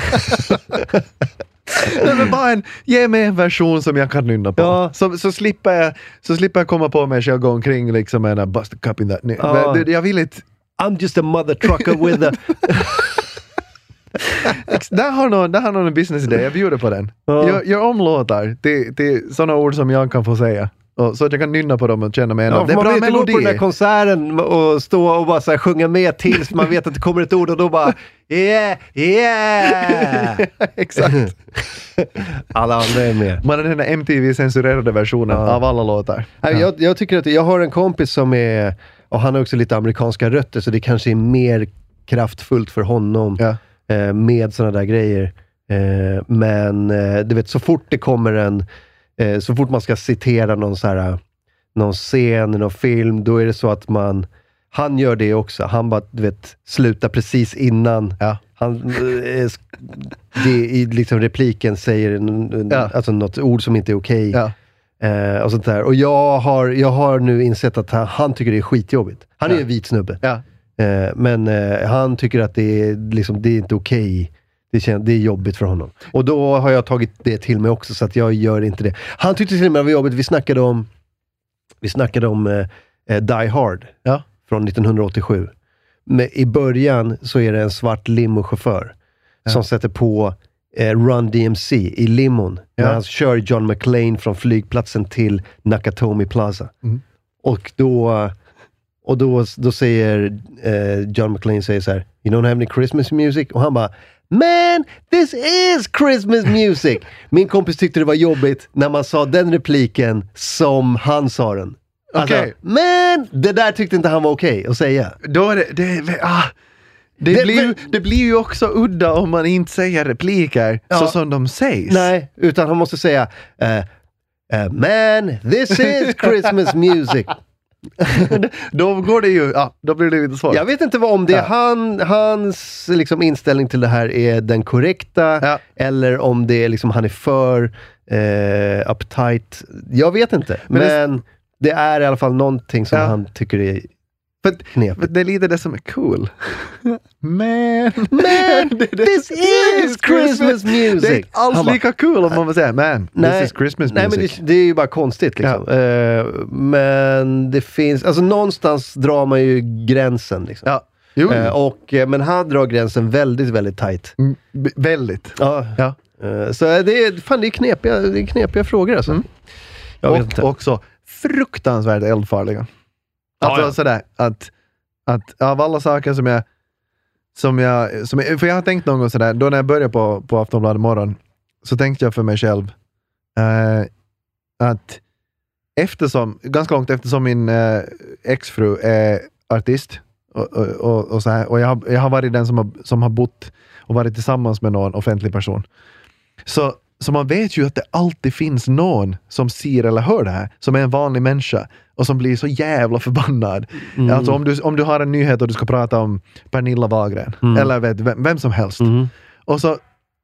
Nej, men bara en, ge mig en version som jag kan nynna på. Ja. Så, så, slipper jag, så slipper jag komma på mig själv gå omkring liksom med en bust a cup in that. Ja. Men det- Jag vill inte. I'm just a mother trucker with a... Där har någon, där har någon en business-idé, jag bjuder på den. Ja. Gör, gör om låtar till, till sådana ord som jag kan få säga. Och, så att jag kan nynna på dem och känna mig en Ja, av. Det är man bra vill inte gå på den melodi. där konserten och stå och bara så här sjunga med tills man vet att det kommer ett ord och då bara yeah, yeah! Exakt. Alla andra är med. Man är den där M T V-censurerade versionen Ja. av alla låtar. Nej, Jag, jag tycker att jag har en kompis som är, och han har också lite amerikanska rötter, så det kanske är mer kraftfullt för honom Ja. eh, med sådana där grejer. Eh, men eh, du vet, så fort det kommer en, eh, så fort man ska citera någon så här, någon scen i någon film, då är det så att man, han gör det också. Han bara, du vet, slutar precis innan. Ja. Han, eh, sk- det i liksom repliken säger en, Ja. alltså något ord som inte är okej. Ja. Eh, och sånt där. Och jag har, jag har nu insett att han, han tycker det är skitjobbigt. Han är ju Ja. en vit snubbe. Ja. Eh, men eh, han tycker att det är, liksom, det är inte okej. Det, kän- det är jobbigt för honom. Och då har jag tagit det till mig också, så att jag gör inte det. Han tyckte till och med att det var jobbigt. Vi snackade om, vi snackade om eh, eh, Die Hard Ja. från nittonhundraåttiosju. Men i början så är det en svart limochaufför Ja. som sätter på eh, Run D M C i limon. Ja. När han kör John McClane från flygplatsen till Nakatomi Plaza. Mm. Och då, och då, då säger eh, John McClane säger så här: "You don't have any Christmas music?" Och han bara: "Man, this is Christmas music!" Min kompis tyckte det var jobbigt när man sa den repliken som han sa den. Alltså, Okej. men det där tyckte inte han var okej att säga. Då är det, det, ah, det, Det- blir, ju- det blir ju också udda om man inte säger repliker Ja. så som de sägs. Nej, utan han måste säga eh, eh, "Man, this is Christmas music." Då går det ju, ja, då blir det lite svårt. Jag vet inte vad, om det är Ja. han, hans liksom, inställning till det här är den korrekta, Ja. eller om det är liksom, han är för eh, uptight. Jag vet inte, Men men, det- det, är i alla fall någonting som Ja. han tycker är För, att- knepigt. för det är lite det som är cool. Man, Man, det- det- this is Christmas Det är music! inte alls Han bara, lika cool om man vill säga man, this is Christmas nej, music. men det, det är ju bara konstigt liksom. Eh, men det finns, alltså någonstans drar man ju gränsen liksom. Ja, jo, Eh, och, eh, men han drar gränsen väldigt, väldigt tight. mm, b- väldigt. Ja. Ja. Eh, så det är, fan, det är knepiga, det är knepiga frågor alltså. Mm. Jag vet Och inte. också fruktansvärt eldfarliga. Alltså Ja, ja. sådär, att, att av alla saker som jag, som jag, som jag, för jag har tänkt någon gång sådär, då när jag började på, på Aftonbladet morgon, så tänkte jag för mig själv, eh, att eftersom, ganska långt eftersom min eh, exfru är artist, och, och, och, och, så här, och jag, har, jag har varit den som har, som har bott och varit tillsammans med någon offentlig person. Så, så man vet ju att det alltid finns någon som ser eller hör det här, som är en vanlig människa och som blir så jävla förbannad. Mm. Alltså om du, om du har en nyhet och du ska prata om Pernilla Wahlgren, Mm. eller vet, vem, vem som helst. Mm. Och så,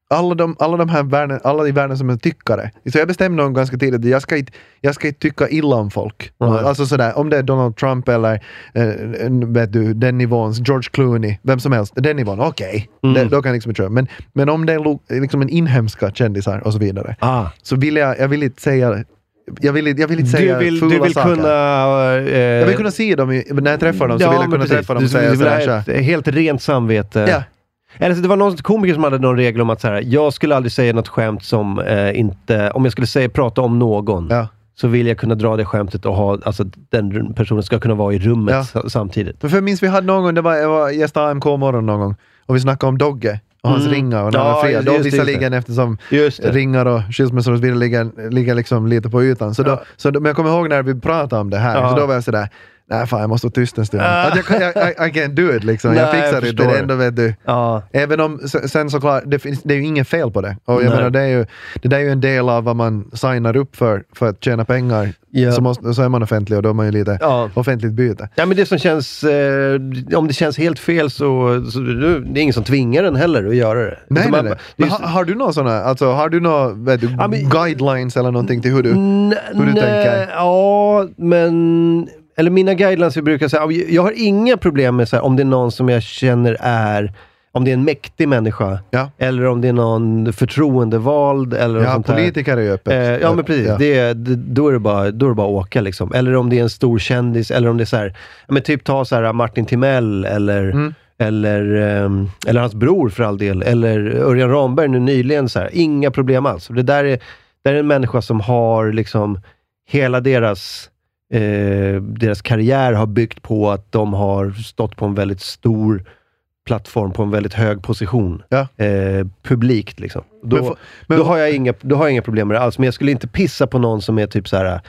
alla de, alla de här världen, alla i världen som är tyckare. Så jag bestämde någon ganska tidigt att jag ska inte, jag ska inte tycka illa om folk. Mm. Alltså sådär, om det är Donald Trump eller eh, vet du, den nivån, George Clooney, vem som helst, den nivån, okej. Okay. Mm. Då kan jag liksom köra. Men, men om det är liksom en inhemska kändisar och så vidare, ah. så vill jag, jag vill inte säga Jag vill, jag vill inte säga du vill, fula du vill saker. Kunna, eh, jag vill kunna se dem i, när jag träffar dem, så ja, vill jag kunna precis. träffa dem och du, säga du vill ha sådär. ett helt rent samvete. Ja. Eller så det var någon komiker som hade någon regel om att så här, jag skulle aldrig säga något skämt som eh, inte, om jag skulle säga prata om någon, Ja. så vill jag kunna dra det skämtet och ha, alltså den personen ska kunna vara i rummet Ja. samtidigt. För jag minns vi hade någon gång, det var, jag var gäst A M K morgon någon gång, och vi snackade om Dogge och hans Mm. ringar och när Ja, han var fria. just Då det, visserligen eftersom Just det. ringar och skilsmässor och så vidare ligger, ligger liksom lite på ytan. Så, då, Ja. så då, men jag kommer ihåg när vi pratade om det här, Ja. så då var jag sådär, nej fan jag måste vara tyst en stund. Ja. Att jag, kan- jag, I, I can't do it liksom. Nej, jag fixar jag det, det förstår. är ändå vet du. Ja. Även om, sen såklart, det, finns, det är ju inget fel på det. Och jag Nej. menar, det är ju, det där är ju en del av vad man signar upp för, för att tjäna pengar. Ja. Så, måste, så är man offentlig och då är man ju lite Ja. offentligt byte. Ja, men det som känns, eh, om det känns helt fel så, så det är ingen som tvingar den heller att göra det. Nej, Så nej, man- nej. det är Men just- har, har du några sådana, alltså har du några vet du, Ja, men- guidelines eller någonting till hur du, N- hur du nej, tänker? Ja, men... Eller mina guidelines, vi brukar säga, jag har inga problem med så här, om det är någon som jag känner är, om det är en mäktig människa, Ja. eller om det är någon förtroendevald, eller Ja, sånt där. politiker är ju öppet. Eh, ja, men precis. Ja. Det, det, då, är det bara, då är det bara att åka liksom. Eller om det är en stor kändis, eller om det är så här, ja, men typ ta så här Martin Timell, eller, Mm. eller, ehm, eller hans bror för all del, eller Örjan Ramberg nu nyligen, så här. Inga problem alls. Det där är, där är en människa som har liksom hela deras eh, deras karriär har byggt på att de har stått på en väldigt stor plattform, på en väldigt hög position. Ja. Eh, publikt liksom. Då, Men få- men- då, har jag inga, då har jag inga problem med det alls. Men jag skulle inte pissa på någon som är typ så här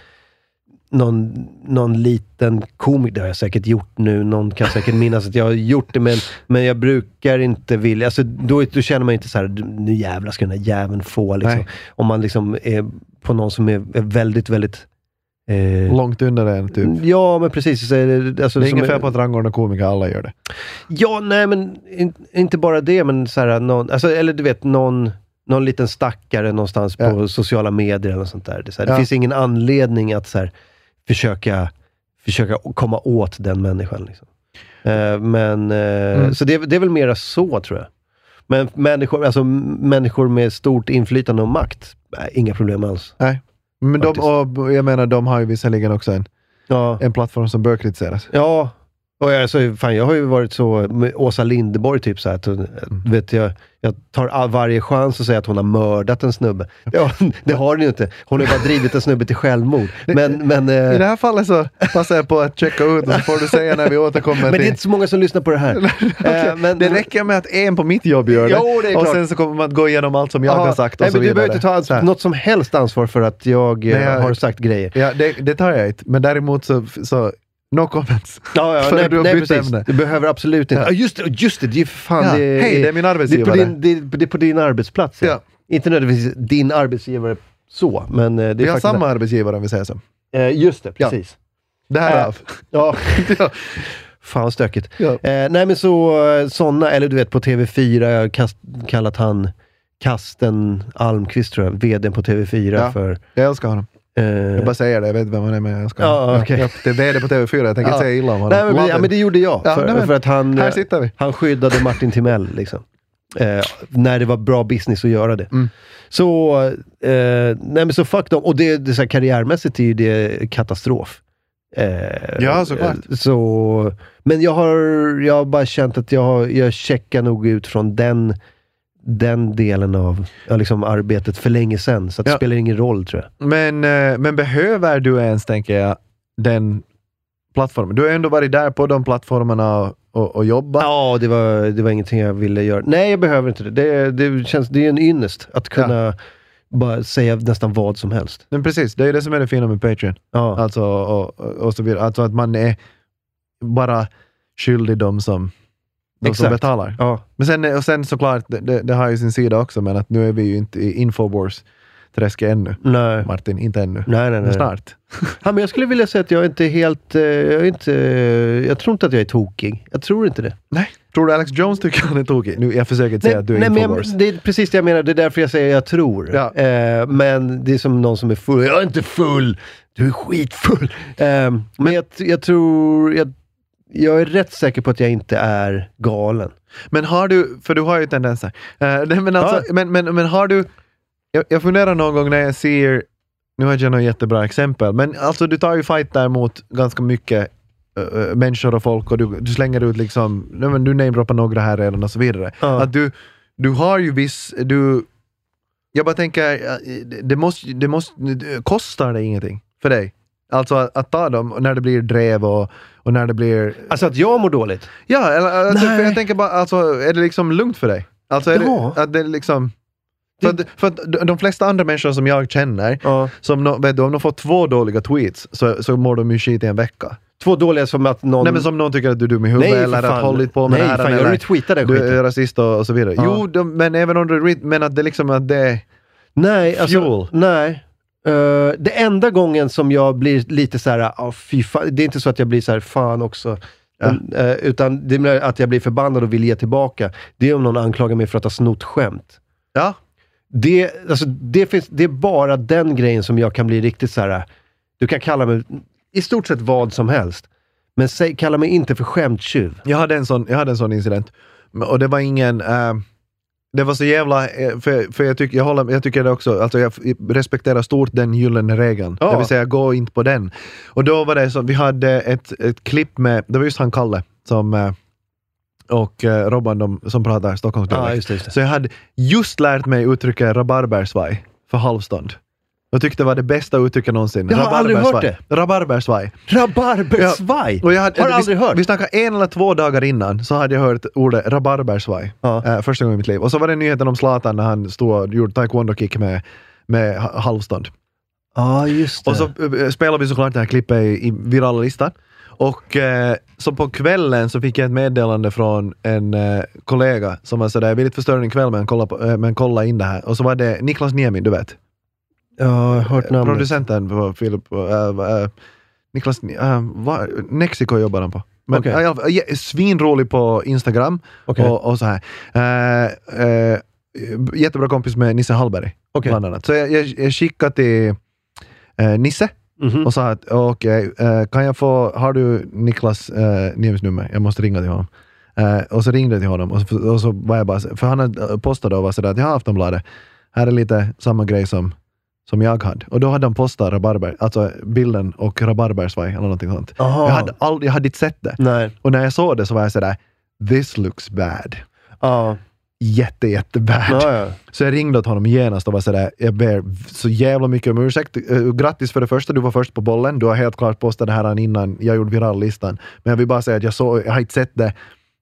någon, någon liten komik, det har jag säkert gjort nu, någon kan säkert minnas att jag har gjort det, men, men jag brukar inte vilja, alltså då, då känner man inte så här, nu jävlar ska den här jäveln få liksom. Nej. Om man liksom är på någon som är, är väldigt, väldigt eh, Långt under en typ. ja, men precis. Så är det, alltså, Det är som inget fel på att rangordna komiker, alla gör det. Ja, nej, men in, inte bara det, men så här, någon, alltså, eller du vet, någon, någon liten stackare någonstans Ja. på sociala medier eller något sånt där. Det, är så här, det Ja. finns ingen anledning att så här, försöka, försöka komma åt den människan. Liksom. Eh, men, eh, Mm. så det, det är väl mera så, tror jag. Men människor, alltså, människor med stort inflytande och makt, nej, inga problem alls. Nej. Men de, Faktiskt. och jag menar, de har ju visserligen också en, Ja. en plattform som bör kritiseras. Ja, och jag, alltså, fan, jag har ju varit så med Åsa Linderborg, typ så här, att hon, vet jag, jag tar all, varje chans att säga att hon har mördat en snubbe. Ja, det har hon ju inte. Hon har bara drivit en snubbe till självmord. Men, men, I eh, det här fallet så passar jag på att checka ut och så får du säga när vi återkommer men det är till... inte så många som lyssnar på det här. Okej, Eh, men, det räcker med att en på mitt jobb gör det. Jo, det är och klart. sen så kommer man att gå igenom allt som jag Aha, har sagt och nej, så men du vidare. behöver inte ta Så här. något som helst ansvar för att jag, eh, Nej, jag- har sagt grejer. Ja, det, det tar jag inte. Men däremot så... så no comments. Ja, ja, För nej, du har nej bytt precis. ämne. Du behöver absolut inte. Ja. Ja. Just, det, just det, det är för fan... Ja, det, hej, det är min det är, på arbetsgivare. din, det, är- det är på din arbetsplats. Ja. Ja. Inte nödvändigtvis din arbetsgivare så, men eh, det är Vi har faktiskt... samma arbetsgivare om vi säger så. Eh, just det, Ja. precis. Därav. Ja, Ja. fan vad stökigt. Ja. Eh, nej men så, eh, såna, eller du vet på T V fyra, jag har kast, kallat han Kasten Almqvist tror jag, vdn på T V fyra Ja. för... Jag älskar honom. Eh, Jag bara säger det, jag vet inte vem han är men jag älskar Ja, honom. okej. Jag, det är V D på T V fyra, jag tänker Ja. inte säga illa om honom. nej, men, Love ja, him. men det gjorde jag, Ja, för, nej, men för att han, Här eh, sitter vi. han skyddade Martin Timell liksom. Eh, när det var bra business att göra det. Mm. Så, eh, nej men så fuck dem. Och det, det är så här, karriärmässigt är ju det katastrof. Eh, Ja, såklart. eh, Så, men jag har, jag har bara känt att jag, har, jag checkar nog ut från den, den delen av ja, liksom arbetet för länge sedan. Så att det Ja. spelar ingen roll tror jag. Men, eh, men behöver du ens, tänker jag, den plattformen? Du har ändå varit där på de plattformarna och, och, och jobbat. Ja, det var, det var ingenting jag ville göra. Nej, jag behöver inte det. Det, det, känns, det är en ynnest att kunna bara säga nästan vad som helst. Men precis, det är det som är det fina med Patreon. Ja, Alltså, och, och, och så vidare. Alltså att man är bara skyldig de som, de som Exakt. betalar. ja. Men sen, och sen såklart, det, det, det har ju sin sida också, men att nu är vi ju inte i Infowars träsket ännu. Nej. Martin, inte ännu. Nej, nej, nej. Snart. Ja, men jag skulle vilja säga att jag inte är helt... eh, Jag, är inte, jag tror inte att jag är tokig. Jag tror inte det. Nej. Tror du Alex Jones tycker han är tokig? Nu, jag försöker inte säga att du är nej, men Infowars. jag, det är precis det jag menar. Det är därför jag säger jag tror. Ja. Eh, men det är som någon som är full. Jag är inte full! Du är skitfull! Eh, men jag, jag tror... Jag, jag är rätt säker på att jag inte är galen. Men har du, för du har ju tendenser. Uh, nej, men, alltså, Ja. men, men, men har du, jag, jag funderar någon gång när jag ser, nu har jag något jättebra exempel, men alltså du tar ju fight där mot ganska mycket uh, människor och folk och du, du slänger ut liksom, nej, men du namedroppar några här redan och så vidare. Ja. Att du, du har ju viss, du, jag bara tänker, det måste, det måste, kostar det ingenting för dig? Alltså att, att ta dem när det blir drev och, och när det blir... Alltså att jag mår dåligt? Ja, eller, alltså, Nej. för jag tänker bara, alltså, är det liksom lugnt för dig? Alltså är Ja. det, att det liksom... För, att, för att de- de flesta andra människor som jag känner, Ja. som no, vet du, om de får två dåliga tweets så, så mår de ju skit i en vecka. Två dåliga som att någon... Nej, men som någon tycker att du är dum i huvudet Nej, för eller fan. att hållit på med Nej, det här fan, eller jag retweetar den du skiten. är rasist och, och så vidare. Ja. Jo, de, men även om du ret- men att det liksom att det... Nej, alltså, Fuel. nej. Uh, det enda gången som jag blir lite så här, oh, fy fan, det är inte så att jag blir så här, fan också. Ja. Uh, utan det är att jag blir förbannad och vill ge tillbaka. Det är om någon anklagar mig för att ha snott skämt. Ja. Det, alltså, det, finns, det är bara den grejen som jag kan bli riktigt så här. Du kan kalla mig i stort sett vad som helst. Men säg, kalla mig inte för skämttjuv. Jag hade en sån, jag hade en sån incident. Och det var ingen... eh, det var så jävla... eh, För, för jag, tyck, jag, håller, jag tycker det också... Alltså jag respekterar stort den gyllene regeln. Ja. Det vill säga, gå inte på den. Och då var det så... Vi hade ett, ett klipp med... Det var just han Kalle som... eh, och eh, Robban de, som pratar Stockholmsdialekt. Ja, just det, just det. Så jag hade just lärt mig uttrycket rabarbersvaj för halvstånd. Jag tyckte det var det bästa uttrycket någonsin. Jag har aldrig hört det. Rabarbersvaj. Rabarbersvaj! Och jag hade, Har du vi, aldrig hört? Vi snackade en eller två dagar innan så hade jag hört ordet rabarbersvaj. Ja. eh, första gången i mitt liv. Och så var det nyheten om Zlatan när han stod och gjorde taekwondo-kick med, med ha- halvstånd. Ja, just det. Och så uh, spelade vi såklart det här klippet i, i virala listan. Och eh, så på kvällen så fick jag ett meddelande från en eh, kollega som var sådär, jag vill inte förstöra din kväll men kolla, på, eh, men kolla in det här. Och så var det Niklas Niemi, du vet. Ja, jag har hört namnet. Producenten på Filip, uh, uh, Niklas, uh, va, Mexico jobbar han på. Men Okej. i alla fall, ja, svinrolig på Instagram Okej. och, och så här. Uh, uh, jättebra kompis med Nisse Hallberg, Okej. bland annat. Så jag, jag, jag skickade till uh, Nisse Mhm. och sa att okej, okay, uh, kan jag få, har du Niklas uh, Niemis nummer? Jag måste ringa till honom. Uh, och så ringde jag till honom och så, och så var jag bara, för han hade postat och var sådär att jag har Aftonbladet. Här är lite samma grej som som jag hade. Och då hade de postat rabarber, alltså bilden och rabarbersvaj eller någonting sånt. Aha. Jag hade, all, jag hade inte sett det. Nej. Och när jag såg det så var jag sådär, this looks bad. Ja. Jätte, jätte bad. Ja, ja. Så jag ringde åt honom genast och var sådär, jag ber så jävla mycket om ursäkt. Uh, grattis för det första, du var först på bollen. Du har helt klart postat det här innan jag gjorde virallistan. Men jag vill bara säga att jag, så, jag har inte sett det.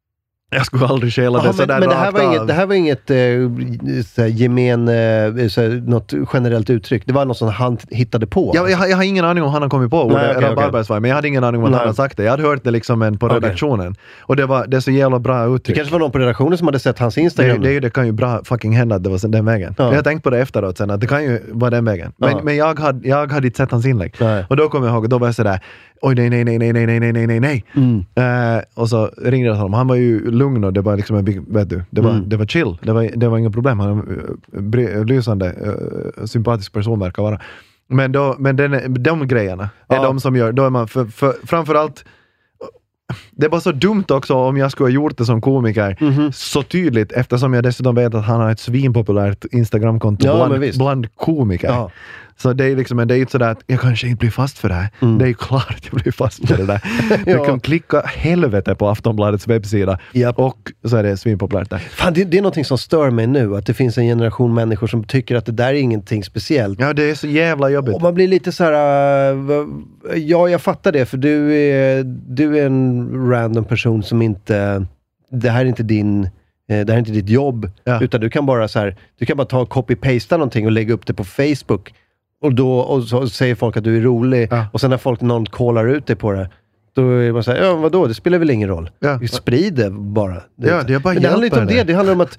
Jag skulle aldrig stjäla det Aha, sådär men, men det här rakt var av. inget, det här var inget eh, såhär, gemen, eh, såhär, något generellt uttryck. Det var något som han hittade på. Jag, jag, har- jag har ingen aning om han har kommit på ordet Nej, okej, rabarbersvaj, men jag hade ingen aning om att Nej. han hade sagt det. Jag hade hört det liksom en på Okej. redaktionen. Och det var det är så jävla bra Det uttryck. kanske var någon på redaktionen som hade sett hans Det, Instagram. det, det kan ju bra fucking hända att det var sen- den vägen. Ja. Jag har tänkt på det efteråt sen, att det kan ju vara den vägen. Men, Ja. men jag, hade, jag hade inte sett hans inlägg. Nej. Och då kom jag ihåg, och då var jag sådär, oj nej, nej, nej, nej, nej, nej, nej, nej, nej, nej. Mm. Eh, och så ringde jag till honom. Han var ju lugn och det var liksom en big, vet du, det var, Mm. det var chill. Det var, det var inga problem. Han är en bre- lysande, uh, sympatisk person verkar vara. Men, då, men den, de grejerna är Ja. de som gör, då är man, för, för, framförallt det är bara så dumt också om jag skulle ha gjort det som komiker Mhm. så tydligt, eftersom jag dessutom vet att han har ett svinpopulärt Instagramkonto Ja, men bland, visst. bland komiker. Ja. Så det är liksom, det är inte sådär att jag kanske inte blir fast för det här. Mm. Det är ju klart att jag blir fast för det där. Ja. Jag kan klicka helvete på Aftonbladets webbsida Japp. och så är det svinpopulärt där. Fan, det, det är någonting som stör mig nu. Att det finns en generation människor som tycker att det där är ingenting speciellt. Ja, det är så jävla jobbigt. Och man blir lite så här. äh, va- ja, jag fattar det. För du är, du är en random person som inte... Det här är inte din... eh, Det här är inte ditt jobb. Ja. Utan du kan bara så här. Du kan bara ta och copy-pasta någonting och lägga upp det på Facebook. Och då och så säger folk att du är rolig. Ja. Och sen när folk, någon kollar ut dig på det. Då är man såhär, ja vadå? Det spelar väl ingen roll. Ja. Vi sprider bara. Ja, det är bara Men det handlar inte om hjälper det. det. Det handlar om att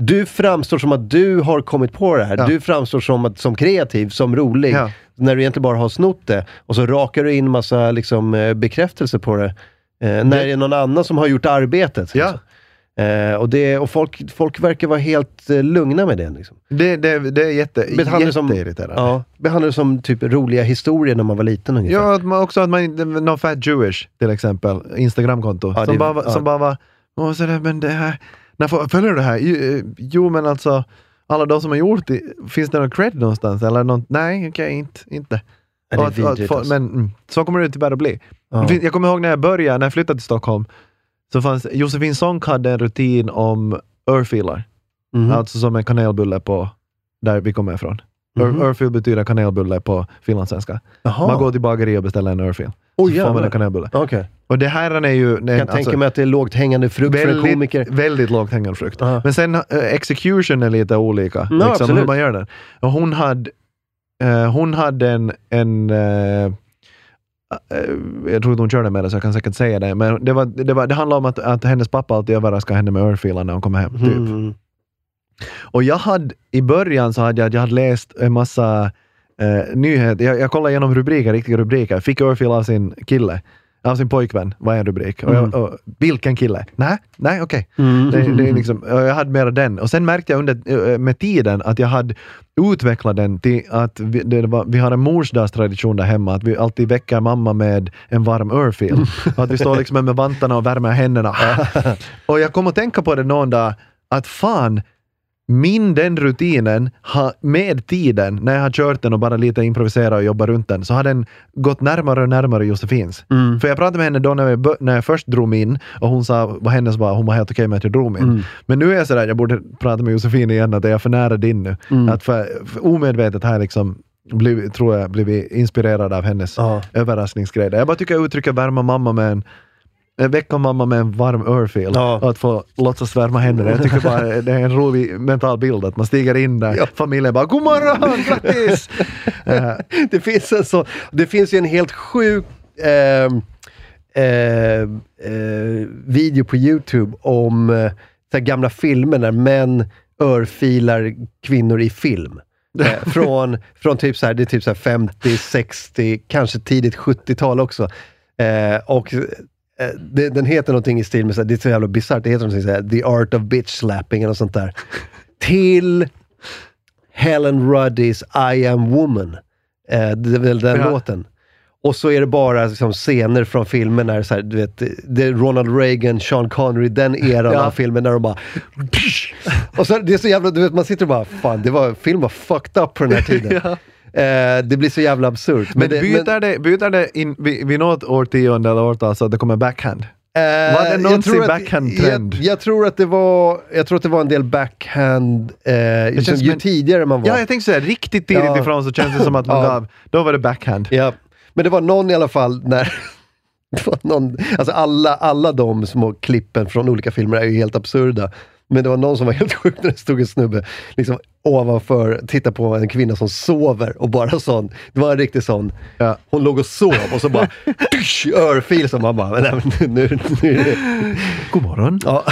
du framstår som att du har kommit på det här. Ja. Du framstår som, att, som kreativ, som rolig. Ja. När du egentligen bara har snott det. Och så rakar du in massa liksom, eh, bekräftelse på det. Eh, när det... det är någon annan som har gjort arbetet. Ja. Alltså. Eh, och det, och folk, folk verkar vara helt eh, lugna med det. Liksom. Det, det, det är jätte, Som, jätteirriterande. ja, behandlar som typ roliga historier när man var liten ungefär. Ja, att man, också att man, no fat Jewish till exempel, Instagramkonto, ja, som, det, bara, ja. som bara var, åh, så det, men det här, när får, följer du det här? Jo, jo, men alltså, alla de som har gjort det, finns det någon cred någonstans? Eller någon, nej, okej, okay, inte. inte. Ja, det är att, vidrigt, att, alltså. Men mm, så kommer det tyvärr att bli. Ja. Jag kommer ihåg när jag började, när jag flyttade till Stockholm, så fanns Josefin Sonck hade en rutin om örfilar. Mm. Alltså som en kanelbulle på där vi kommer ifrån. Mm. Örfil betyder kanelbulle på finlandssvenska. Aha. Man går till bageri och beställer en örfil. Oh, så får man en kanelbulle. Okay. Och det här är ju... Jag kan alltså, tänka mig att det är lågt hängande frukt väldigt, för en komiker. Väldigt lågt hängande frukt. Aha. Men sen uh, execution är lite olika. No, liksom, hur man gör den. Och hon hade uh, hon hade en, en uh, jag tror att hon körde med det så jag kan säkert säga det. Men det, var, det, var, det handlar om att, att hennes pappa alltid överraskar henne med örfilar när hon kommer hem. Typ. Mm. Och jag hade, i början så hade jag, jag hade läst en massa eh, nyheter. Jag, jag kollade igenom rubriker, riktiga rubriker. Fick örfil av sin kille. Av sin pojkvän, vad är en rubrik? Och jag, Mm. och, vilken kille? Nej, nej okej. Okay. Mm. Det, det är liksom, jag hade mer den. Och sen märkte jag under, med tiden att jag hade utvecklat den till att vi, det var, vi har en morsdagstradition där hemma. Att vi alltid väcker mamma med en varm örfil. Att vi står liksom med vantarna och värmer händerna. Och jag kom att tänka på det någon dag att fan, min den rutinen ha, med tiden, när jag har kört den och bara lite improviserat och jobbat runt den, så har den gått närmare och närmare Josefins. Mm. För jag pratade med henne då när jag, när jag först drog in och hon sa, vad hennes var, hon var helt okej med att jag drog in. Mm. Men nu är jag sådär, jag borde prata med Josefin igen, att jag är för nära din nu. Mm. Att för, för omedvetet här liksom bliv, tror jag blivit inspirerad av hennes uh. överraskningsgrej. Jag bara tycker jag uttrycker värma mamma med en väcka mamma med en varm örfil ja. Och att få låtsas värma händerna. Jag tycker bara det är en rolig mental bild att man stiger in där, ja. Familjen bara, god morgon, grattis! uh. det, finns en så, det finns ju en helt sjuk eh, eh, eh, video på YouTube om eh, så här gamla filmer där män örfilar kvinnor i film. Eh, från, från typ så här, det är typ så här femtio, sextio, kanske tidigt sjuttiotal också. Eh, och Det, den heter någonting i stil med så här, det är så jävla bizarrt, det heter någonting så här, The Art of Bitch Slapping eller sånt där. Till Helen Ruddys I Am Woman. Eh, det är väl den ja. Låten. Och så är det bara liksom, scener från filmen när så här, du vet, det är Ronald Reagan, Sean Connery, den eran ja. Av filmen när de bara och så det är så jävla, du vet, man sitter och bara, fan, det var, film var fucked up på den här tiden. ja. Eh, det blir så jävla absurt. Men, men det, byter, men, det, byter det in vid, vid något årtionde eller årtal så att det kommer backhand? Eh, var det någonsin backhand-trend? Jag, jag tror att det var jag tror att det var en del backhand eh, liksom, ju men, tidigare man var. Ja, jag tänkte säga riktigt tidigt ja. Ifrån så känns det som att man ja. Gav, då var det backhand. Ja, men det var någon i alla fall när det var någon, alltså alla, alla de små klippen från olika filmer är ju helt absurda. Men det var någon som var helt sjuk när det stod en snubbe liksom ovanför, titta på en kvinna som sover och bara sån, det var en riktig sån, ja. Hon låg och sov och så bara tysch, örfil som man bara, nej, men nu, nu är det... God morgon. Ja.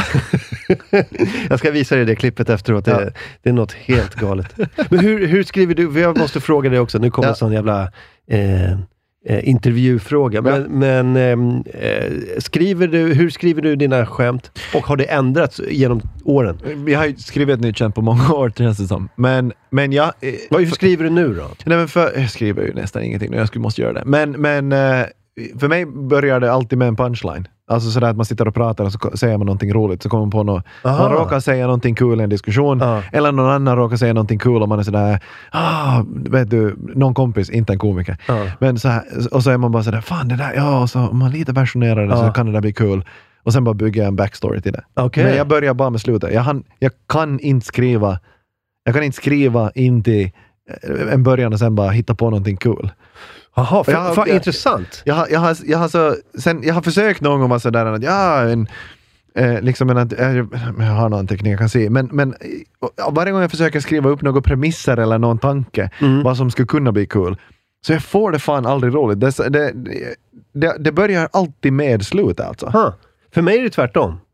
Jag ska visa dig det klippet efteråt, det, ja. Det är något helt galet. Men hur, hur skriver du, jag måste fråga dig också, nu kommer ja. En sån jävla eh, Eh, intervjufråga. Men, ja. men eh, skriver du, hur skriver du dina skämt? Och har det ändrats genom åren? Jag har skrivit ett nytt skämt på många år, känns det som. Men, men jag... Eh, Vad hur skriver du nu då? Nej, men för, jag skriver ju nästan ingenting nu, jag skulle måste göra det. Men, men eh, för mig börjar det alltid med en punchline. Alltså sådär att man sitter och pratar och så säger man någonting roligt, så kommer man på något. Aha. Man råkar säga någonting kul i en diskussion. Aha. Eller någon annan råkar säga någonting kul och man är sådär, ah, vet du, någon kompis, inte en komiker. Aha. Men så här, och så är man bara sådär, fan det där, ja, och så om man lite versionerar det så kan det där bli kul. Och sen bara bygga en backstory till det. Okay. Men jag börjar bara med slutet. Jag, han, jag kan inte skriva jag kan inte skriva in till en början och sen bara hitta på någonting kul. Jaha, för, jag, för jag, intressant. Jag, jag, jag, har, jag, har så, sen, jag har försökt någon gång vara sådär att ja, en, eh, liksom en, jag, jag har någon teknik jag kan se, men, men varje gång jag försöker skriva upp några premisser eller någon tanke, mm. vad som skulle kunna bli kul, så jag får det fan aldrig roligt. Det, det, det, det börjar alltid med slut alltså. Huh. För mig är det tvärtom.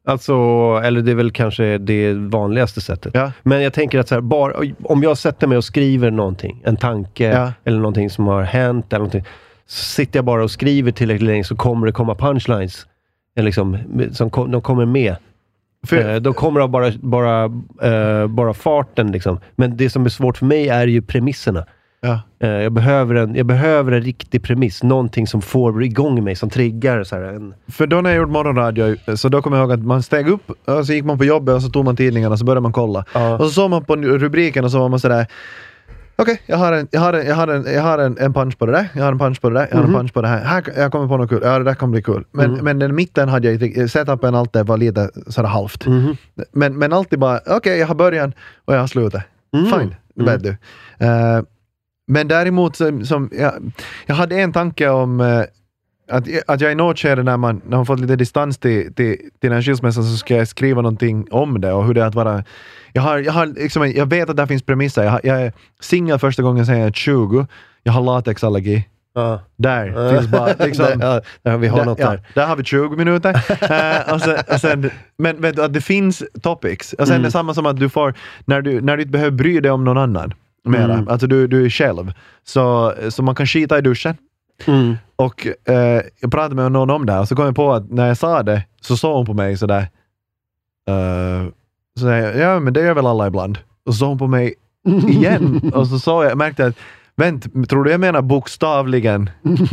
Alltså, eller det är väl kanske det vanligaste sättet. Ja. Men jag tänker att så här, bara, om jag sätter mig och skriver någonting, en tanke Ja. eller någonting som har hänt eller någonting, så sitter jag bara och skriver tillräckligt länge så kommer det komma punchlines. Eller liksom, som kom, de kommer med. För, Eh, de kommer av bara, bara, eh, bara farten liksom. Men det som är svårt för mig är ju premisserna. ja. Eh, jag, behöver en, jag behöver en riktig premiss. Någonting som får igång mig, som triggar så här, en... För då när jag gjorde morgonradio, så då kommer jag ihåg att man steg upp och så gick man på jobbet och så tog man tidningarna och så började man kolla. Ja. Och så såg man på rubriken och så var man sådär, okej, okay, jag har, en, jag har, en, jag har, en, jag har en, en punch på det där, jag har en punch på det där, jag har en Mhm. punch på det här. här jag kommer på något kul, ja det där kan bli kul. Men, Mm. men den mitten hade jag inte, setupen alltid var lite sådär halvt. Mhm. Men, men alltid bara, okej okay, jag har början och jag har slutat. Mm. Fine, Mm. vet du. Uh, men däremot, som, som, jag, jag hade en tanke om uh, att, att jag i något skede när man, när man fått lite distans till, till, till den skilsmässan så ska jag skriva någonting om det och hur det är att vara. Jag, har, jag, har, liksom, jag vet att det finns premisser. Jag, har, jag är singel första gången sedan jag är tjugo. Jag har latexallergi. Ja. Där Ja. finns bara liksom, där, ja, där vi har där, något ja, där. där har vi tjugo minuter. uh, och sen, och sen, men vet du, att det finns topics. Och sen Mm. det är samma som att du får, när du, när du inte behöver bry dig om någon annan mera. Mm. Alltså du, du är själv. Så, så man kan skita i duschen. Mm. Och eh, jag pratade med någon om det här och så kom jag på att när jag sa det så såg hon på mig sådär. Uh, så sa jag, ja men det gör väl alla ibland. Och så såg hon på mig igen. Och så såg jag, jag märkte att vänt, tror du jag menar bokstavligen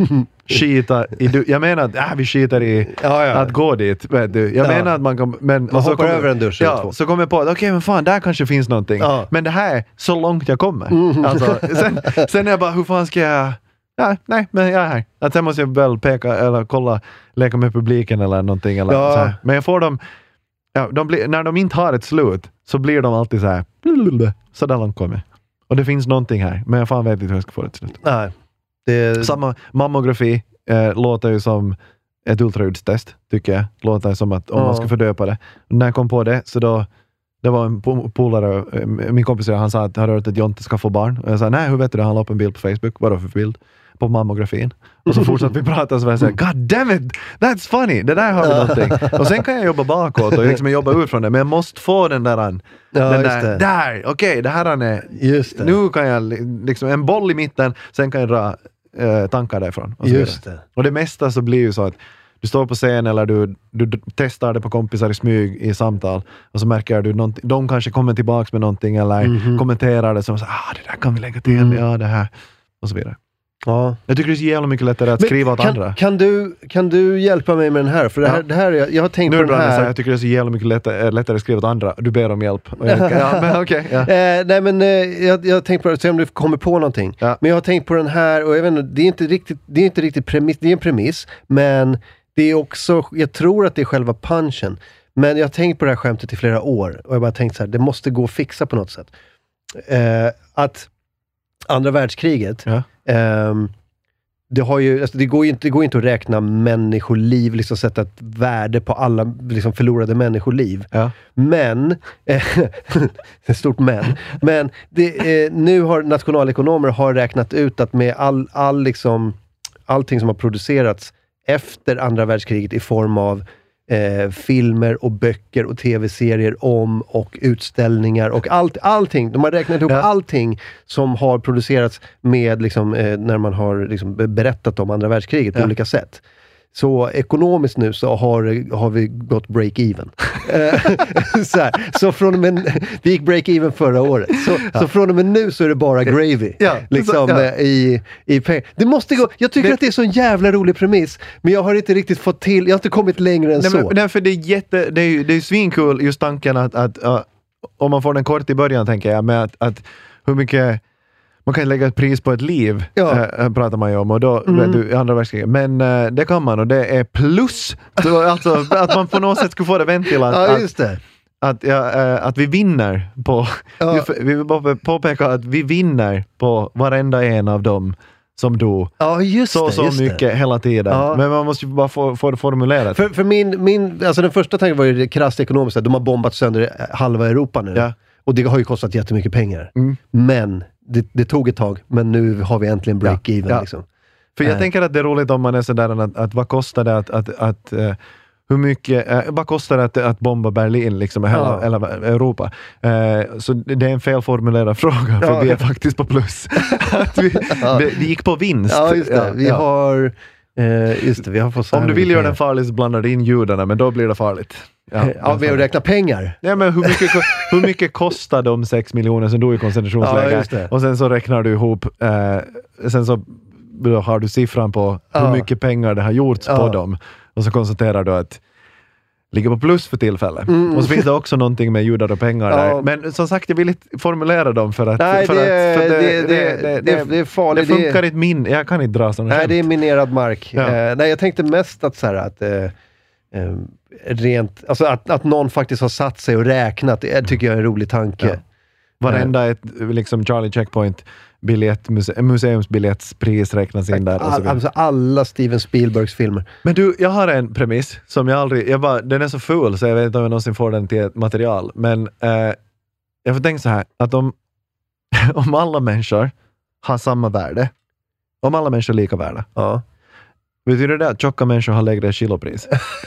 skita i du? Jag menar att äh, vi skitar i Ja, ja. att gå dit. Vet du. Jag Ja. menar att man kan... Men, Man och så hoppar kom- över en dusch eller Ja, två. så kom jag på att okej okay, men fan, där kanske finns någonting. Ja. Men det här är så långt jag kommer. Mm. Alltså, sen, sen är jag bara, hur fan ska jag... Ja, nej, men jag är här. Att sen måste jag väl peka eller kolla, leka med publiken eller någonting. Eller Ja. så här. Men jag får dem... Ja, de blir, när de inte har ett slut så blir de alltid så här... Så där långt kommer jag. Och det finns någonting här. Men jag fan vet inte hur jag ska få det till slut. Nej. Det... Samma mammografi eh, låter ju som ett ultraljudstest, tycker jag. Låter som att om Ja. man ska fördöpa det. När jag kom på det, så då det var en po- polare, eh, min kompis, han sa att han hört att Jonte ska få barn. Och jag sa, nej hur vet du det? Han la upp en bild på Facebook. Vadå för bild? På mammografin. Och så fortsatte vi prata och så var jag såhär, God damn it! That's funny! Det där har vi någonting. Och sen kan jag jobba bakåt och liksom jobba ut från det. Men jag måste få den där, Ja, den just där, det. där! Okej, okay, det här är... Just det. Nu kan jag liksom, en boll i mitten, sen kan jag dra eh, tankar därifrån. Och så Just vidare. det. Och det mesta så blir ju så att du står på scen eller du, du, du testar det på kompisar i smyg i samtal och så märker du någonting, de kanske kommer tillbaka med någonting eller Mhm. kommenterar det som så ah det där kan vi lägga till, Mm. ja det här och så vidare. Ja. Jag tycker det är så jävla mycket lättare att Men skriva åt kan, andra. Kan du, kan du hjälpa mig med den här? För det här, Ja. det här jag, jag har tänkt Nu på är det den bra, här. jag tycker det är så jävla mycket lättare, lättare att skriva åt andra. Du ber om hjälp. Och jag, ja, men okej. ja. Eh, nej men eh, jag, jag har tänkt på det, se om du kommer på någonting. Ja. Men jag har tänkt på den här och jag vet inte, det är inte riktigt, det är inte riktigt premiss, det är en premiss, men det är också, jag tror att det är själva punchen. Men jag har tänkt på det här skämtet i flera år och jag har bara tänkt så här, det måste gå att fixa på något sätt. Eh, att andra världskriget, Ja. ehm, det, har ju, alltså det, går ju inte, det går inte att räkna människoliv, liksom sätta ett värde på alla liksom förlorade människoliv. Ja. Men, eh, ett stort men, men det, eh, nu har nationalekonomer har räknat ut att med all, all liksom, allting som har producerats efter andra världskriget i form av eh, filmer och böcker och tv-serier om och utställningar och allt, allting. De har räknat ihop Ja. allting som har producerats med liksom, eh, när man har liksom, berättat om andra världskriget på Ja. olika sätt. Så ekonomiskt nu så har, har vi gått break-even. Eh, så, här, så från och med, vi gick break-even förra året. Så, Ja. så från och med nu så är det bara gravy. Ja, Liksom så- ja. eh, i, i pengar. Det måste gå. Jag tycker Det- att det är så en jävla rolig premiss. Men jag har inte riktigt fått till, jag har inte kommit längre än Nej, så. men, nej, för det är jätte, det är ju det är svinkul just tanken att, att uh, om man får den kort i början tänker jag, med att, att hur mycket man kan lägga ett pris på ett liv, Ja. äh, pratar man ju om, och då, Mm. vet du, i andra världskriget. Men äh, det kan man, och det är plus. Så, alltså, att man på något sätt skulle få det vänt till att, Ja, att, just det. att, ja, äh, att vi vinner på, Ja. vi, vi vill bara påpeka att vi vinner på varenda en av dem som dog. Ja, just Så det. så just mycket det. hela tiden. Ja. Men man måste ju bara få, få det formulerat. För, för min, min, alltså den första tanken var ju det krasst ekonomiskt. att De har bombat sönder halva Europa nu. Ja. Och det har ju kostat jättemycket pengar. Mm. Men det, det tog ett tag. Men nu har vi äntligen break-even. Ja. Liksom. För jag Eh. tänker att det är roligt om man är sådär att, att vad kostar det att, att, att uh, hur mycket, eh, vad kostar det att, att bomba Berlin liksom, hela, Ja. hela Europa? Eh, så det är en felformulerad fråga, för Ja. vi är faktiskt på plus. att vi, Ja. vi, vi gick på vinst. Ja, just det. Ja, vi ja. har... Eh, just det, vi har fått så Om här du vill mycket göra den pengar. farlig så blandar du in judarna, men då blir det farligt. Ja, ja vi har räknat pengar. Ja, men hur mycket, hur mycket kostar de sex miljoner som dog i Ja, koncentrationsläger? just det. Och sen så räknar du ihop, eh, sen så då har du siffran på hur Ja. mycket pengar det har gjorts Ja. på dem. Och så konstaterar du att ligger på plus för tillfället. Mm. Och så finns det också någonting med judar och pengar Ja. där. Men som sagt, jag vill inte formulera dem för att... Nej, för det, att, för det, det, det, det, det är farligt. Det funkar inte min... Jag kan inte dra sådana Nej, skämt. det är minerad mark. Ja. Eh, nej, jag tänkte mest att så här att eh, eh, rent, alltså att, att någon faktiskt har satt sig och räknat, det tycker jag är en rolig tanke. Ja. Varenda ett liksom Charlie Checkpoint biljett, muse, museumsbiljettspris räknas in där. Och så All, vidare. alltså alla Steven Spielbergs filmer. Men du, jag har en premiss som jag aldrig... Jag bara, den är så full så jag vet inte om jag någonsin får den till ett material. Men eh, jag får tänka så här, att om, om alla människor har samma värde, om alla människor är lika värda, Ja. betyder det att tjocka människor har lägre kilopris?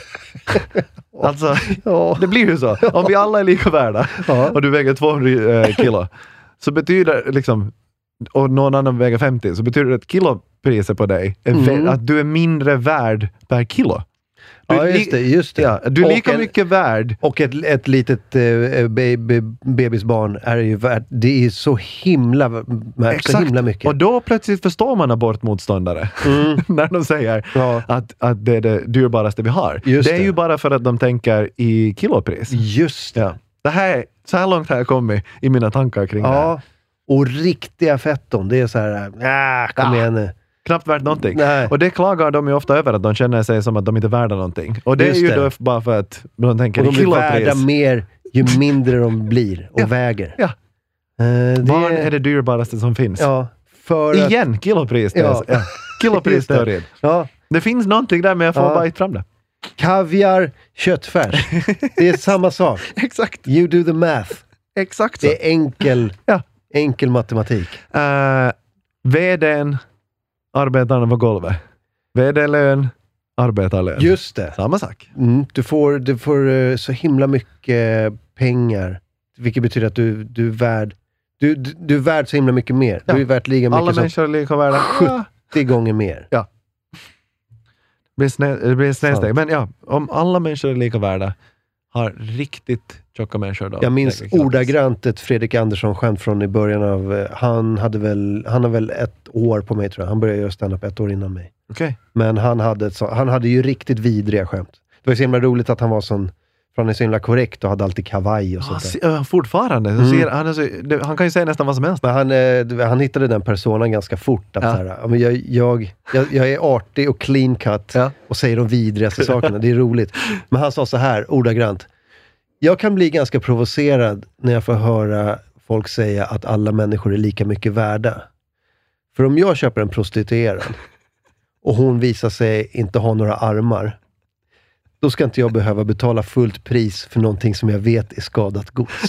Alltså, Ja. det blir ju så. Om vi alla är lika värda Ja. och du väger tvåhundra eh, kilo, så betyder liksom, och någon annan väger femtio, så betyder det att kilopriset på dig är Mm. vä- att du är mindre värd per kilo. Du är Ja, li- just det. Just det. Ja, du är Och lika en- mycket värd. Och ett, ett litet eh, baby, bebisbarn är ju värt, det är så himla, värt så himla mycket. Och då plötsligt förstår man abortmotståndare Mm. när de säger Ja. att, att det är det dyrbaraste vi har. Just det är det. ju bara för att de tänker i kilopris. Just det. Ja. Det här, så här långt har jag kommit i mina tankar kring det här. Ja. Och riktiga fetton, det är så här, ah, kom Ja. igen nu. Knappt värt någonting. Nej. Och det klagar de ju ofta över, att de känner sig som att de inte är värda någonting. Och det Just är ju det. då bara för att de tänker Och i de blir värda kilopris. mer ju mindre de blir och Ja. väger. Ja. Eh, det, Barn är det dyrbaraste som finns. Ja, för att, Igen, kilopris. Ja. Ja. Kilopristeorin. ja, Det finns någonting där, men jag får Ja. bara inte fram det. kaviar, köttfärs. Det är samma sak. Exakt. You do the math. Exakt så. Det är enkel, Ja. enkel matematik. Uh, V D:n, arbetarna på golvet. V D-lön, arbetarlön. Just det. Samma sak. Mm, du får, du får eh, så himla mycket pengar. Vilket betyder att du, du är värd du, du, du är värd så himla mycket mer. Ja. Du är värd lika Alla mycket som människor är lika värda. Ja. sjuttio gånger mer. Det blir, sned, det blir snedsteg. Sant. Men ja, om alla människor är lika värda, har riktigt tjocka människor då. Jag minns lägre kilopris. ordagrant ett Fredrik Andersson-skämt från i början av... eh, Han hade väl, han har väl ett år på mig tror jag. Han började göra stand-up ett år innan mig. Okej. Men han hade, ett så, han hade ju riktigt vidriga skämt. Det var så himla roligt att han var sån... För han är så himla korrekt och hade alltid kavaj och Ah, sånt där. se- ja, fortfarande. Så Mm. ser, han, är så, det, han kan ju säga nästan vad som helst. Men han, eh, han hittade den personen ganska fort. Att Ja. så här, ja, men jag, jag, jag, jag är artig och clean cut Ja. och säger de vidrigaste sakerna. Det är roligt. Men han sa så här, ordagrant. Jag kan bli ganska provocerad när jag får höra folk säga att alla människor är lika mycket värda. För om jag köper en prostituerad och hon visar sig inte ha några armar, då ska inte jag behöva betala fullt pris för någonting som jag vet är skadat gods.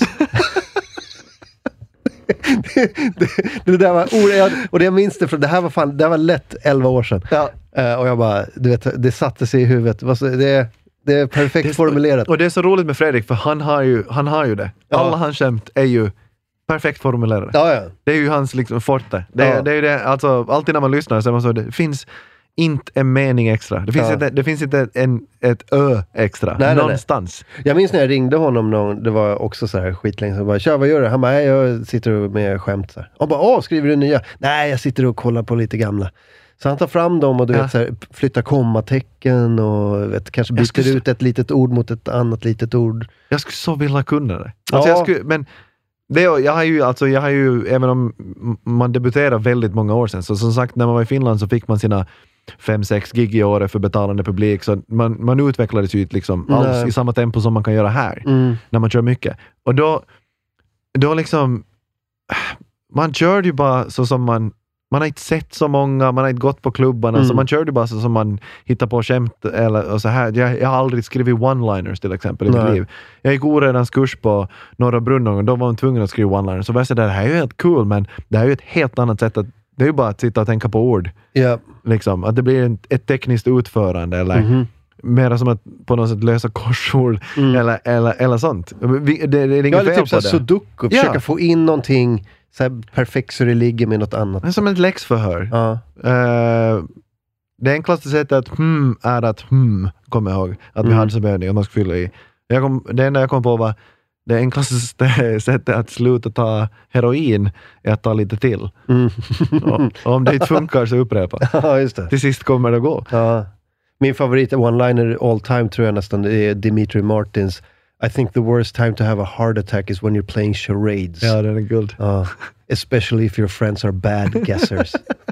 det, det, det där var or- och det jag minns det, för det här var fan, det här var lätt elva år sedan. Ja. Eh, och jag bara, du vet, det satte sig i huvudet. Vad så- Det, det är perfekt Det är så- formulerat. Och det är så roligt med Fredrik, för han har ju, han har ju det. Ja. Alla hans skämt är ju perfekt formulerade. Ja, ja. Det är ju hans liksom forte. Det, är- Ja. det är ju det, alltså alltid när man lyssnar så är man så, det finns inte en mening extra. Det finns Ja. inte, det finns inte en, ett ö extra. Nej, nej, nej. någonstans. Jag minns när jag ringde honom någon, det var också så här skitlänge sedan. Jag bara, tja, vad gör du? Han bara, "Nej, jag sitter med skämt. Så här. Och bara, åh, skriver du nya? Nej, jag sitter och kollar på lite gamla. Så han tar fram dem och du Ja. vet, så här, flyttar kommatecken och vet, kanske Jag byter skulle så- ut ett litet ord mot ett annat litet ord. Jag skulle så vilja kunna det. Alltså Ja. jag skulle, men det, är- jag har ju, alltså jag har ju, även om m- man debuterade väldigt många år sedan, så som sagt, när man var i Finland så fick man sina fem, sex gig i året för betalande publik, så man, man utvecklades ju liksom Nej. alls i samma tempo som man kan göra här, Mm. när man kör mycket. Och då, då liksom, man kör ju bara så som man, man har inte sett så många, man har inte gått på klubbarna, Mm. så man kör ju bara så som man hittar på skämt eller och så här. Jag, jag har aldrig skrivit one-liners till exempel i mitt Nej. liv. Jag gick oredans kurs på Norra Brunn och då var man tvungen att skriva one-liners. Så var jag så där, det här är ju helt cool, men det här är ju ett helt annat sätt att, det är ju bara att sitta och tänka på ord. Ja. Liksom. Att det blir en, ett tekniskt utförande eller Mhm. Mer som att på något sätt lösa korsord mm. eller, eller, eller sånt. Vi, det, det är inget ja, fel typ på det. Sudoku, försöka ja. få in någonting så här perfekt så det ligger med något annat. Men som ett läxförhör. Ja. Uh, det enklaste sättet att hmm är att hmm, kommer jag ihåg, att vi mm. hade så behövning att man skulle fylla i. Jag kom, det enda jag kom på var det enklaste sättet att sluta ta heroin är att ta lite till. Mm. och, och om det inte funkar så upprepa. Ja, just det. Till sist kommer det gå. Ja. Min favorit one-liner all time tror jag nästan är Dimitri Martins I think the worst time to have a heart attack is when you're playing charades. Ja, den är guld. Uh, especially if your friends are bad guessers.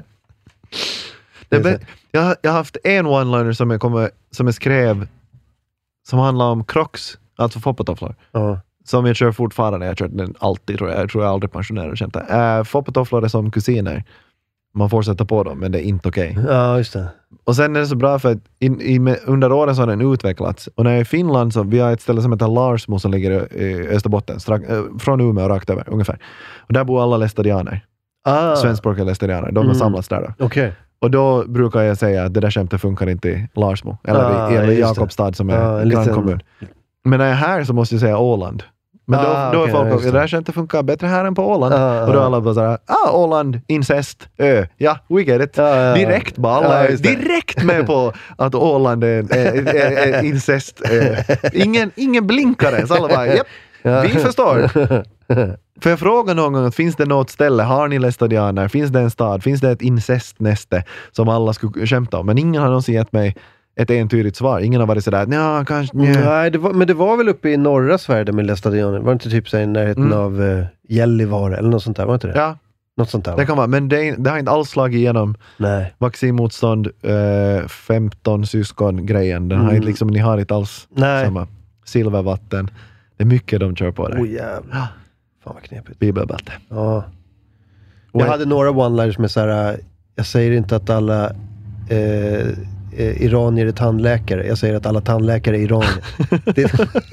det det jag, har, jag har haft en one-liner som jag, kommer, som jag skrev som handlar om Crocs, alltså foppatofflor. Uh. Som jag kör fortfarande. Jag har kört den alltid, tror jag. Jag tror jag aldrig pensionerar och känt det. Uh, foppatofflor är som kusiner. Man får sätta på dem, men det är inte okej. Okay. Ja, just det. Och sen är det så bra för att in, i, under åren så har den utvecklats. Och när jag är i Finland så vi har ett ställe som heter Larsmo som ligger i Österbotten. Strax, från Umeå rakt över, ungefär. Och där bor alla lästadianer. Ah. Svenskspråkiga lästadianer. De har mm. samlats där då. Okay. Och då brukar jag säga att det där skämtet funkar inte i Larsmo. Eller ah, i, i Jakobstad som är ah, en grannkommun. Men när jag är här så måste jag säga Åland. Men då, ah, då okay, är folk också, det där skämtet funkar bättre här än på Åland. Ah, och då är alla bara såhär, ah, Åland, incest, ö. Ja, we get it. Ah, ja, direkt bara, alla är direkt med på att Åland är, är, är, är incest, ö. Ingen, ingen blinkar ens, alla bara, japp, ja. Vi förstår. För jag frågar någon gång, finns det något ställe, har ni lästadianer, finns det en stad, finns det ett incestnäste som alla skulle skämta om? Men ingen har någonsin gett mig ett entydigt svar. Ingen har varit sådär, ja, kanske... Mm, nej, det var, men det var väl uppe i norra Sverige med lästadioner. Var det inte typ så i närheten mm. av uh, Gällivare eller något sånt där, var inte det? Ja. Något sånt där, va? Det kan vara, men det, det har inte alls slagit igenom nej. Vaccinmotstånd, uh, femton syskon-grejen. Den mm. har inte liksom, ni har inte alls nej. Samma silvervatten. Det är mycket de kör på det. Oh jävlar. Fan vad knepigt. Bibelbälte. Ja. Jag What? hade några one-liners med såhär, jag säger inte att alla... Uh, Eh, iranier är tandläkare. Jag säger att alla tandläkare är iranier. det,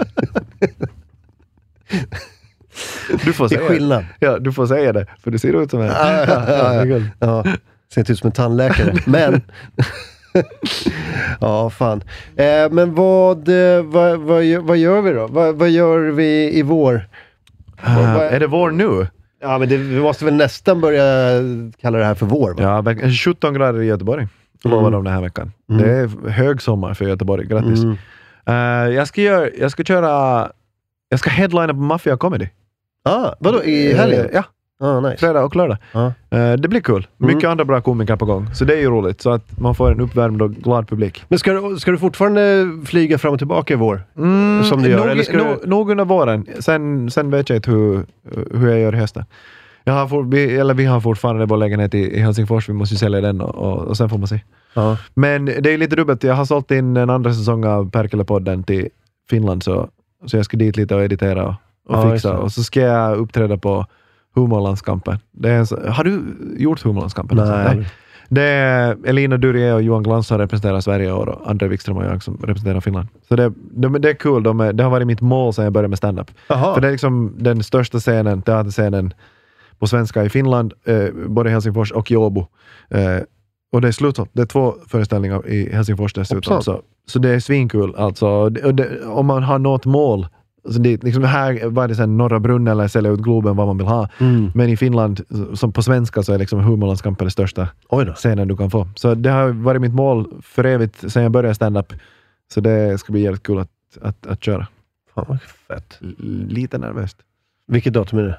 du får det är säga skillnad. Ja, du får säga det. För det ser ut som en... Ja, ja, ja, ja. ja. Ser inte ut som en tandläkare. Men... ja, fan. Eh, men vad, vad, vad, vad gör vi då? Vad, vad gör vi i vår? Uh, vad, vad är... är det vår nu? Ja, men det, vi måste väl nästan börja kalla det här för vår, va? Ja, sjutton grader i Göteborg. Lovar mm. de den här veckan. Mm. Det är hög sommar för Göteborg. Grattis. Mm. Uh, jag, ska göra, jag ska köra... Jag ska headlina på Mafia Comedy. Ah, vadå? I helgen? Uh, ja. Ah, nice. Fredag och lördag. Ah. Uh, det blir kul. Mycket mm. andra bra komiker på gång. Så det är ju roligt. Så att man får en uppvärmd och glad publik. Men ska du, ska du fortfarande flyga fram och tillbaka i vår? Mm, som du gör? Nog, eller ska nog, du... nog under våren. Sen, sen vet jag inte hur, hur jag gör i hösten. Jag har for, vi, eller vi har fortfarande vår lägenhet i, i Helsingfors. Vi måste ju sälja den och, och, och sen får man se. Ja. Men det är lite dubbelt. Jag har sålt in en andra säsong av Perkele-podden till Finland så, så jag ska dit lite och editera och, och ja, fixa. Och så ska jag uppträda på Humorlandskampen. Det är en så, har du gjort Humorlandskampen? Nej. Alltså? Nej. Det är Elina Durie och Johan Glans som representerar Sverige och André Wikström och jag som representerar Finland. Så det, det, det är kul. De är, det har varit mitt mål sedan jag började med stand-up. Aha. För det är liksom den största scenen, teaterscenen på svenska i Finland, eh, både i Helsingfors och i Åbo. Eh, och det är slutsålt. Det är två föreställningar i Helsingfors dessutom. Så, så det är svinkul. Alltså, och det, om man har något mål, alltså det, liksom här var det sen Norra Brunn eller sälja ut Globen vad man vill ha. Mm. Men i Finland, som på svenska, så är liksom Humorlandskampen den största scenen du kan få. Så det har varit mitt mål för evigt sedan jag började stand-up. Så det ska bli jävligt kul att, att, att köra. Fan vad fett. L- lite nervöst. Vilket datum är det?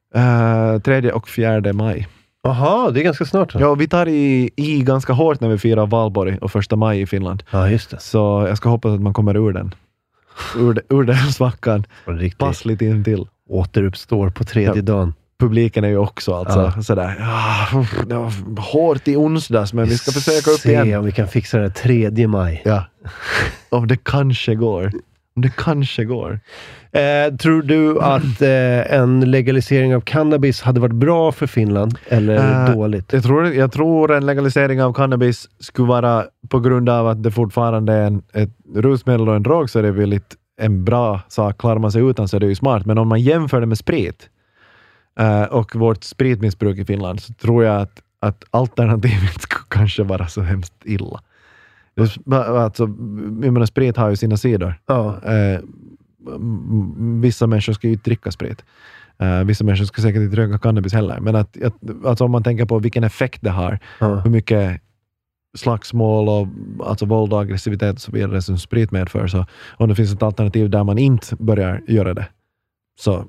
Uh, tredje och fjärde maj. Jaha, det är ganska snart. Då. Ja, vi tar i, i ganska hårt när vi firar Valborg och första maj i Finland. Ja, just det. Så jag ska hoppas att man kommer ur den. Ur, ur den svackan. Pass lite in till. Återuppstår på tredje ja. dagen. Publiken är ju också alltså ja. sådär. Ja, det var hårt i onsdags, men vi ska försöka upp igen. Se om vi kan fixa det tredje maj. Ja. Om det kanske går. Om det kanske går. Eh, tror du att eh, en legalisering av cannabis hade varit bra för Finland eller uh, dåligt? Jag tror, jag tror en legalisering av cannabis skulle vara, på grund av att det fortfarande är en, ett rusmedel och en drog, så är det väl en bra sak. Klarar man sig utan så är det ju smart. Men om man jämför det med sprit uh, och vårt spritmissbruk i Finland, så tror jag att, att alternativet skulle kanske vara så hemskt illa. Alltså, jag menar, sprit har ju sina sidor. Ja. Eh, vissa människor ska ju inte dricka sprit. Uh, vissa människor ska säkert inte röka cannabis heller. Men att, att, alltså om man tänker på vilken effekt det har, Ja. hur mycket slagsmål och alltså våld och aggressivitet och så vidare som sprit medför, så om det finns ett alternativ där man inte börjar göra det, så,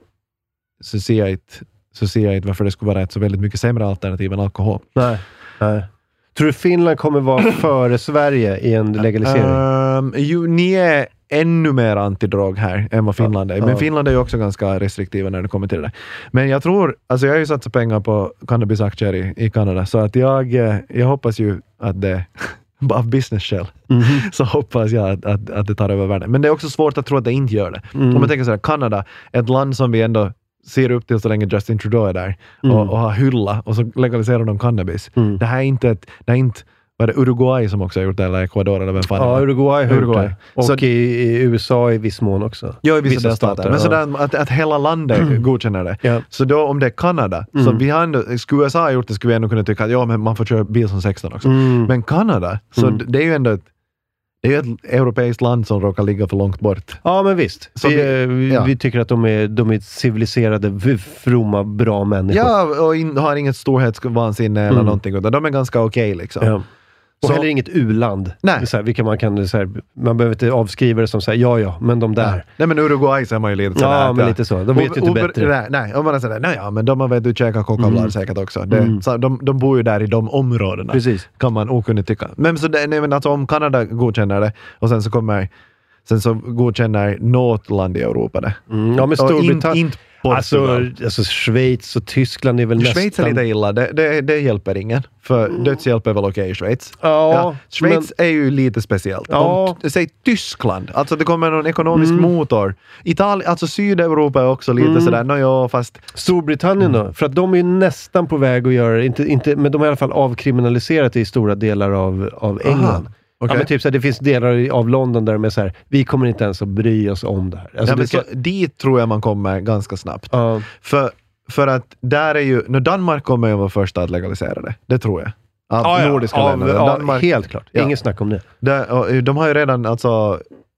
så ser jag inte så ser jag inte varför det skulle vara ett så väldigt mycket sämre alternativ än alkohol. Nej, nej. Tror du Finland kommer vara före Sverige i en legalisering? Um, ju, ni är ännu mer antidrog här än vad Finland är. Men ja. Finland är ju också ganska restriktiva när det kommer till det. Men jag tror, alltså jag har ju satsat pengar på cannabisaktier i, i Kanada, så att jag, jag hoppas ju att det av business shell, mm-hmm. så hoppas jag att, att, att det tar över världen. Men det är också svårt att tro att det inte gör det. Mm. Om man tänker så här, Kanada, ett land som vi ändå ser upp till så länge Justin Trudeau är där mm. och, och har hylla, och så legaliserar de cannabis. Mm. Det här är inte ett, det är inte var det Uruguay som också har gjort det, eller Ecuador, eller vem fan? Ja, Uruguay har Uruguay. gjort det. Och så, i, i U S A i viss mån också. Ja, i vissa, vissa stater. stater. Men ja. Sådär, att, att hela landet mm. godkänner det. Ja. Så då om det är Kanada, mm. så vi har ändå, skulle U S A ha gjort det, skulle vi ändå kunna tycka att ja, men man får köra bil som sexton också. Mm. Men Kanada, så mm. det är ju ändå ett, det är ju ett europeiskt land som råkar ligga för långt bort. Ja, men visst. Så vi, vi, ja. vi tycker att de är, de är civiliserade, fromma, bra människor. Ja, och in, har inget storhetsvansinne eller mm. någonting. Utan de är ganska okej okay, liksom. Ja. Och så, heller inget u-land. Nej. Så här, vilka man kan, så här, man behöver inte avskriva det som säger ja, ja, men de där. Ja. Nej, men Uruguay så är man ju lite sådär. Ja, men lite så. De vet ju inte bättre. Nej, nej, om man är sådär, nej, ja, men de har vet du käkat kokablar mm. säkert också. Det, mm. så, de, de bor ju där i de områdena. Precis. Kan man okunnigt tycka. Men, så det, nej, men alltså, om Kanada godkänner det, och sen så kommer sen så godkänner något land i Europa det. Mm. Ja, men Storbritannien. Alltså, alltså Schweiz och Tyskland är väl Schweiz nästan... Schweiz är lite illa, det, det, det hjälper ingen. För mm. dödshjälp är väl okej okay i Schweiz. Ja, ja, Schweiz men... är ju lite speciellt. Ja. Om, säg Tyskland, alltså det kommer någon ekonomisk mm. motor. Italien, alltså Sydeuropa är också lite mm. sådär, no, ja, fast... Storbritannien då? För att de är ju nästan på väg att göra, inte, inte, men de har i alla fall avkriminaliserat i stora delar av, av England. Aha. Okay. Ja, men typ så här, det finns delar av London där de är så här, vi kommer inte ens att bry oss om det här. Alltså, ja, men det ska... så, dit tror jag man kommer ganska snabbt. Uh. För, för att där är ju, när Danmark kommer ju vara första att legalisera det. Det tror jag. Av ah, nordiska ja, länder. Ja, Danmark, helt klart. Ja. Inget snack om det. Där, de har ju redan alltså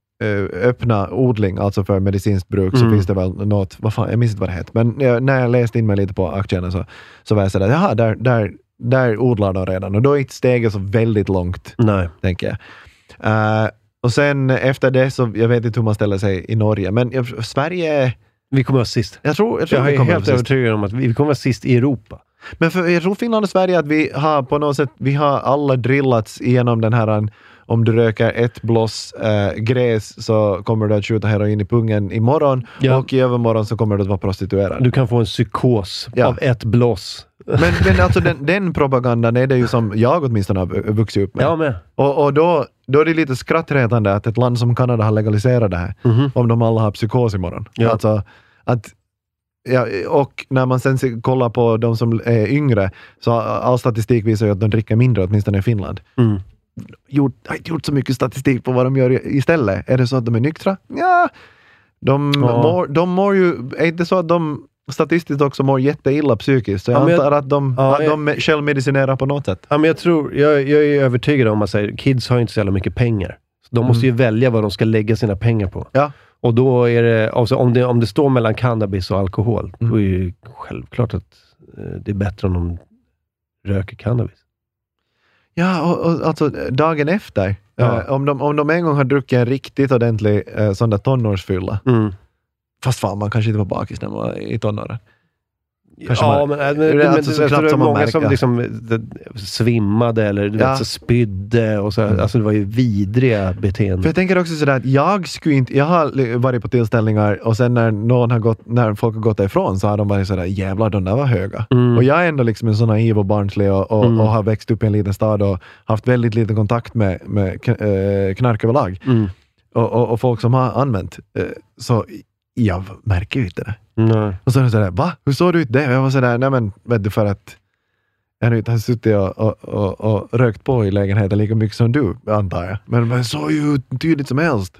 öppna odling, alltså för medicinskt bruk, så mm. finns det väl något, vad fan, jag minns inte vad det heter. Men jag, när jag läste in mig lite på aktierna så, så var jag sådär, jaha, där, där, där odlar de redan. Och då är inte steget så väldigt långt, Nej. tänker jag. Uh, och sen efter det så, jag vet inte hur man ställer sig i Norge, men jag, Sverige... Vi kommer vara sist. Jag tror, jag tror jag vi kommer är helt övertygad om att vi kommer vara sist i Europa. Men för, jag tror Finland och Sverige att vi har på något sätt, vi har alla drillats igenom den här, om du röker ett bloss äh, gräs så kommer du att skjuta heroin i pungen imorgon, ja. Och i övermorgon så kommer du att vara prostituerad. Du kan få en psykos ja. Av ett bloss. Men, men alltså den, den propagandan är det ju som jag åtminstone har vuxit upp med. Ja, med. Och, och då, då är det lite skrattretande att ett land som Kanada har legaliserat det här, mm-hmm. om de alla har psykos imorgon. Ja. Alltså, att, ja, och när man sen kollar på de som är yngre, så all statistik visar ju att de dricker mindre, åtminstone i Finland. Mm. Gjort, har inte gjort så mycket statistik på vad de gör istället. Är det så att de är nyktra? Ja, de, ja. Mår, de mår ju, är det så att de statistiskt också mår jätteilla psykiskt, så jag ja, antar jag, att de, ja, att de jag, självmedicinerar på något sätt. Ja, men jag tror, jag, jag är övertygad om att säga, kids har inte så jävla mycket pengar. Så de måste mm. ju välja vad de ska lägga sina pengar på. Ja. Och då är det, alltså om det, om det står mellan cannabis och alkohol, mm. då är det ju självklart att eh, det är bättre om de röker cannabis. Ja, och, och alltså dagen efter, ja. eh, om, de, om de en gång har druckit en riktigt ordentlig eh, sån där tonårsfylla, mm. fast fan, man kanske inte var bakis när man var i tonåren. Kanske ja, man, men, men, det, alltså, men, så knappt som många som liksom det, svimmade eller du ja. vet, så spydde och så, mm. alltså det var ju vidriga beteenden. För jag tänker också sådär att jag skulle inte, jag har varit på tillställningar och sen när någon har gått, när folk har gått ifrån så har de varit sådär, jävlar de där var höga. Mm. Och jag är ändå liksom en sån naiv och barnslig och, och, mm. och har växt upp i en liten stad och haft väldigt liten kontakt med, med knark överlag. Mm. Och, och, och folk som har använt. Så jag märker ju inte det. Nej. Och så är det sådär, va? Hur såg du ut det? Och jag var sådär, nej men vet du, för att jag inte har suttit och, och, och, och rökt på i lägenheten lika mycket som du, antar jag. Men man såg ju tydligt som helst.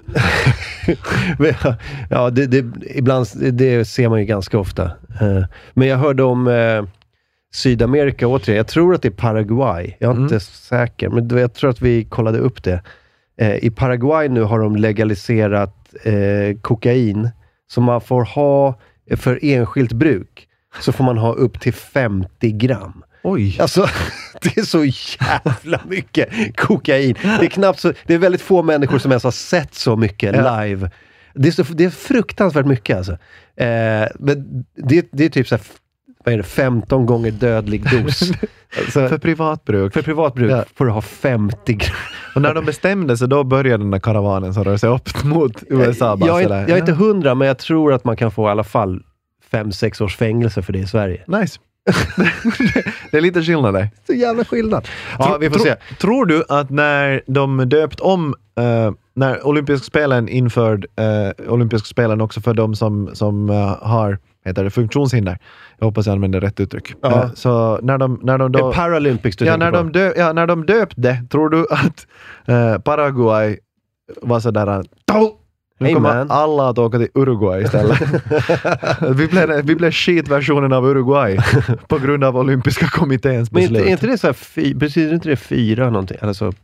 Ja, det, det, ibland det ser man ju ganska ofta. Men jag hörde om Sydamerika återigen. Jag tror att det är Paraguay. Jag är Mm. inte säker, men jag tror att vi kollade upp det. Eh, I Paraguay nu har de legaliserat eh, kokain som man får ha för enskilt bruk. Så får man ha upp till femtio gram. Oj. Alltså, det är så jävla mycket kokain. Det är knappt så, det är väldigt få människor som ens har sett så mycket Ja. live. Det är, så, det är fruktansvärt mycket alltså. Eh, men det, det är typ så här, vad är det, femton gånger dödlig dos. Alltså, För privatbruk. för privatbruk Ja. får du ha femtio gram. Och när de bestämde så då började den där karavanen som rör sig upp mot U S A. Bara jag, är, sådär. jag är inte hundra, men jag tror att man kan få i alla fall fem sex års fängelse för det i Sverige. Nice. Det är lite skillnad där. Så jävla skillnad. Ja, Tro- vi får tro- se. Tror du att när de döpt om, uh, när olympiska spelen införd uh, olympiska spelen också för de som, som uh, har heter det, funktionshinder. Jag hoppas jag använder rätt uttryck. Ja. Uh, så när de, när de då... Det är Paralympics du ja, tänker när på. de dö, ja, när de döpte, tror du att uh, Paraguay var sådär... Nu Hey, kommer man. alla att åka till Uruguay istället. vi, blev, vi blev skitversionen av Uruguay på grund av olympiska kommitténs Men beslut. inte, är inte det så här, fy, betyder inte det fyra någonting? Eller så,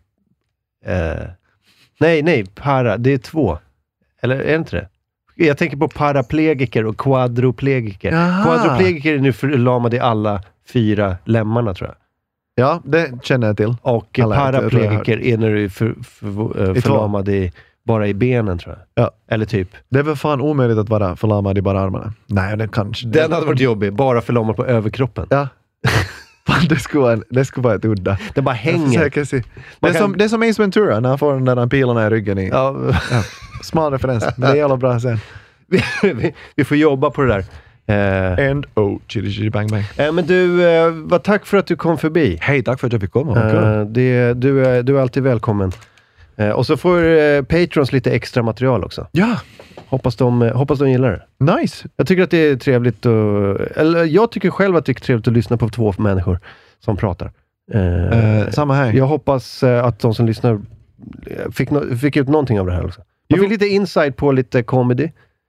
eh, nej, nej, para, det är två. Eller är det inte det? Jag tänker på paraplegiker och quadroplegiker. Jaha. Quadroplegiker är nu förlamade i alla fyra lemmarna, tror jag. Ja, det känner jag till. Och Alla, jag tror jag paraplegiker är när du är för, för, äh, I två. förlamad i, bara i benen, tror jag. Ja. Eller typ. Det är väl fan omöjligt att vara förlamad i bara armarna. Nej, det kanske... Den hade varit jobbig, bara förlamad på överkroppen. Ja. Fan, det skulle vara, en, det skulle vara ett udda. Det bara Jag hänger. försöker se. Det, Man är kan- som, det är som Ace Ventura när han får den där pilarna i ryggen i. Ja, Ja. Smal referens. Men det är jävla bra sen. vi, vi, vi får jobba på det där. Eh, And oh, chitty chitty bang bang. eh, men du, eh, vad tack för att du kom förbi. Hej, tack för att jag fick komma. Vad kul. Eh, det, du, är, du är alltid välkommen. Eh, och så får eh, Patrons lite extra material också. Ja, Hoppas de, eh, hoppas de gillar det. nice. Jag tycker att det är trevligt att, eller jag tycker själv att det är trevligt att lyssna på två människor som pratar. Eh, Eh, samma här. jag hoppas eh, att de som lyssnar eh, fick, no, fick ut någonting av det här också. Man Jo. fick lite insight på lite comedy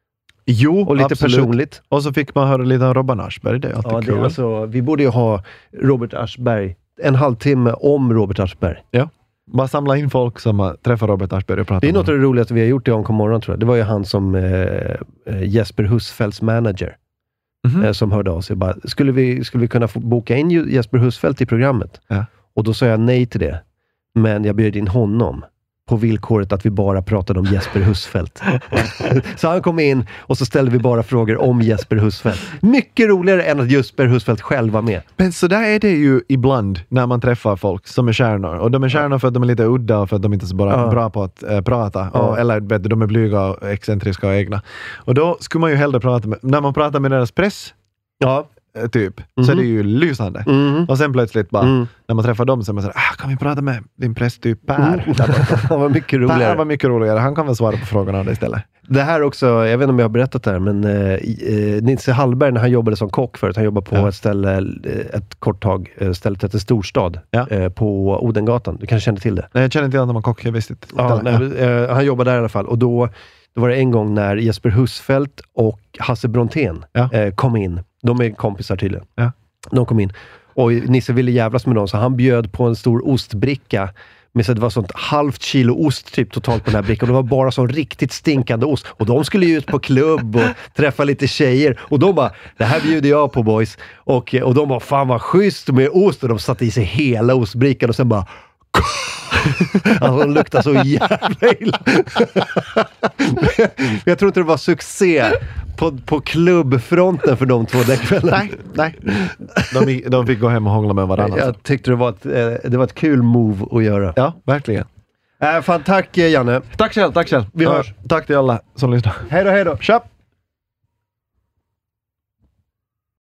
Jo, och lite absolut. personligt. Och så fick man höra lite om Robban Aschberg. Det är alltid Ja, det, kul. är alltså, vi borde ju ha Robert Aschberg, en halvtimme om Robert Aschberg. Ja. Bara samla in folk som har träffat Robert Aschberg och pratat Det är med något av det roligaste vi har gjort i Onkom morgon, tror jag. Det var ju han som eh, eh, Jesper Husfeldts manager Mhm. eh, som hörde av sig. Bara, skulle, vi, skulle vi kunna få boka in ju Jesper Husfeldt i programmet? Ja. Och då sa jag nej till det. Men jag bjöd in honom på villkoret att vi bara pratade om Jesper Husfeldt. Så han kom in och så ställde vi bara frågor om Jesper Husfeldt. Mycket roligare än att Jesper Husfeldt själv var med. Men så där är det ju ibland när man träffar folk som är stjärnor. Och de är stjärnor för att de är lite udda och för att de inte är så bra, Ja. bra på att äh, prata. Ja. Och, eller vet du, de är blyga och excentriska och egna. Och då skulle man ju hellre prata med, när man pratar med deras press, Ja. äh, typ, så är det ju lysande. Mm. Och sen plötsligt bara, Mm. när man träffar dem så är man såhär, ah, kan vi prata med din press typ Per? Mm. Det var mycket Per roligare. var mycket roligare, han kan väl svara på frågorna av det istället. Det här också, jag vet inte om jag har berättat det här, men eh, eh, Nisse Hallberg, när han jobbade som kock förut, han jobbade på Ja. ett ställe, eh, ett kort tag, eh, stället heter Storstad, Ja. eh, på Odengatan. Du kanske känner till det? Nej, jag känner inte till att de var kock, jag visste inte. Ja, nej, eh, han jobbade där i alla fall. Och då, då var det en gång när Jesper Husfeldt och Hasse Brontén Ja. eh, kom in. De är kompisar tydligen. Ja. De kom in. Och Nisse ville jävlas med dem, så han bjöd på en stor ostbricka. Men så det var sånt halvt kilo ost typ totalt på den här brickan. Och det var bara sån riktigt stinkande ost. Och de skulle ju ut på klubb och träffa lite tjejer. Och de bara, det här bjuder jag på boys. Och, och de bara, fan vad schysst med ost. Och de satte i sig hela ostbrickan och sen bara alltså de luktar så jävla illa. Jag tror inte det var succé på, på klubbfronten för de två den kvällen. Nej, nej. De, de fick gå hem och hångla med varandra. alltså. Jag tyckte det var ett, eh, det var ett kul move att göra. Ja, verkligen. Äh, fan, tack eh, Janne. Tack Kjell, tack Kjell. Vi hörs. Tack till alla som lyssnar. Hej då, hej då. Tja!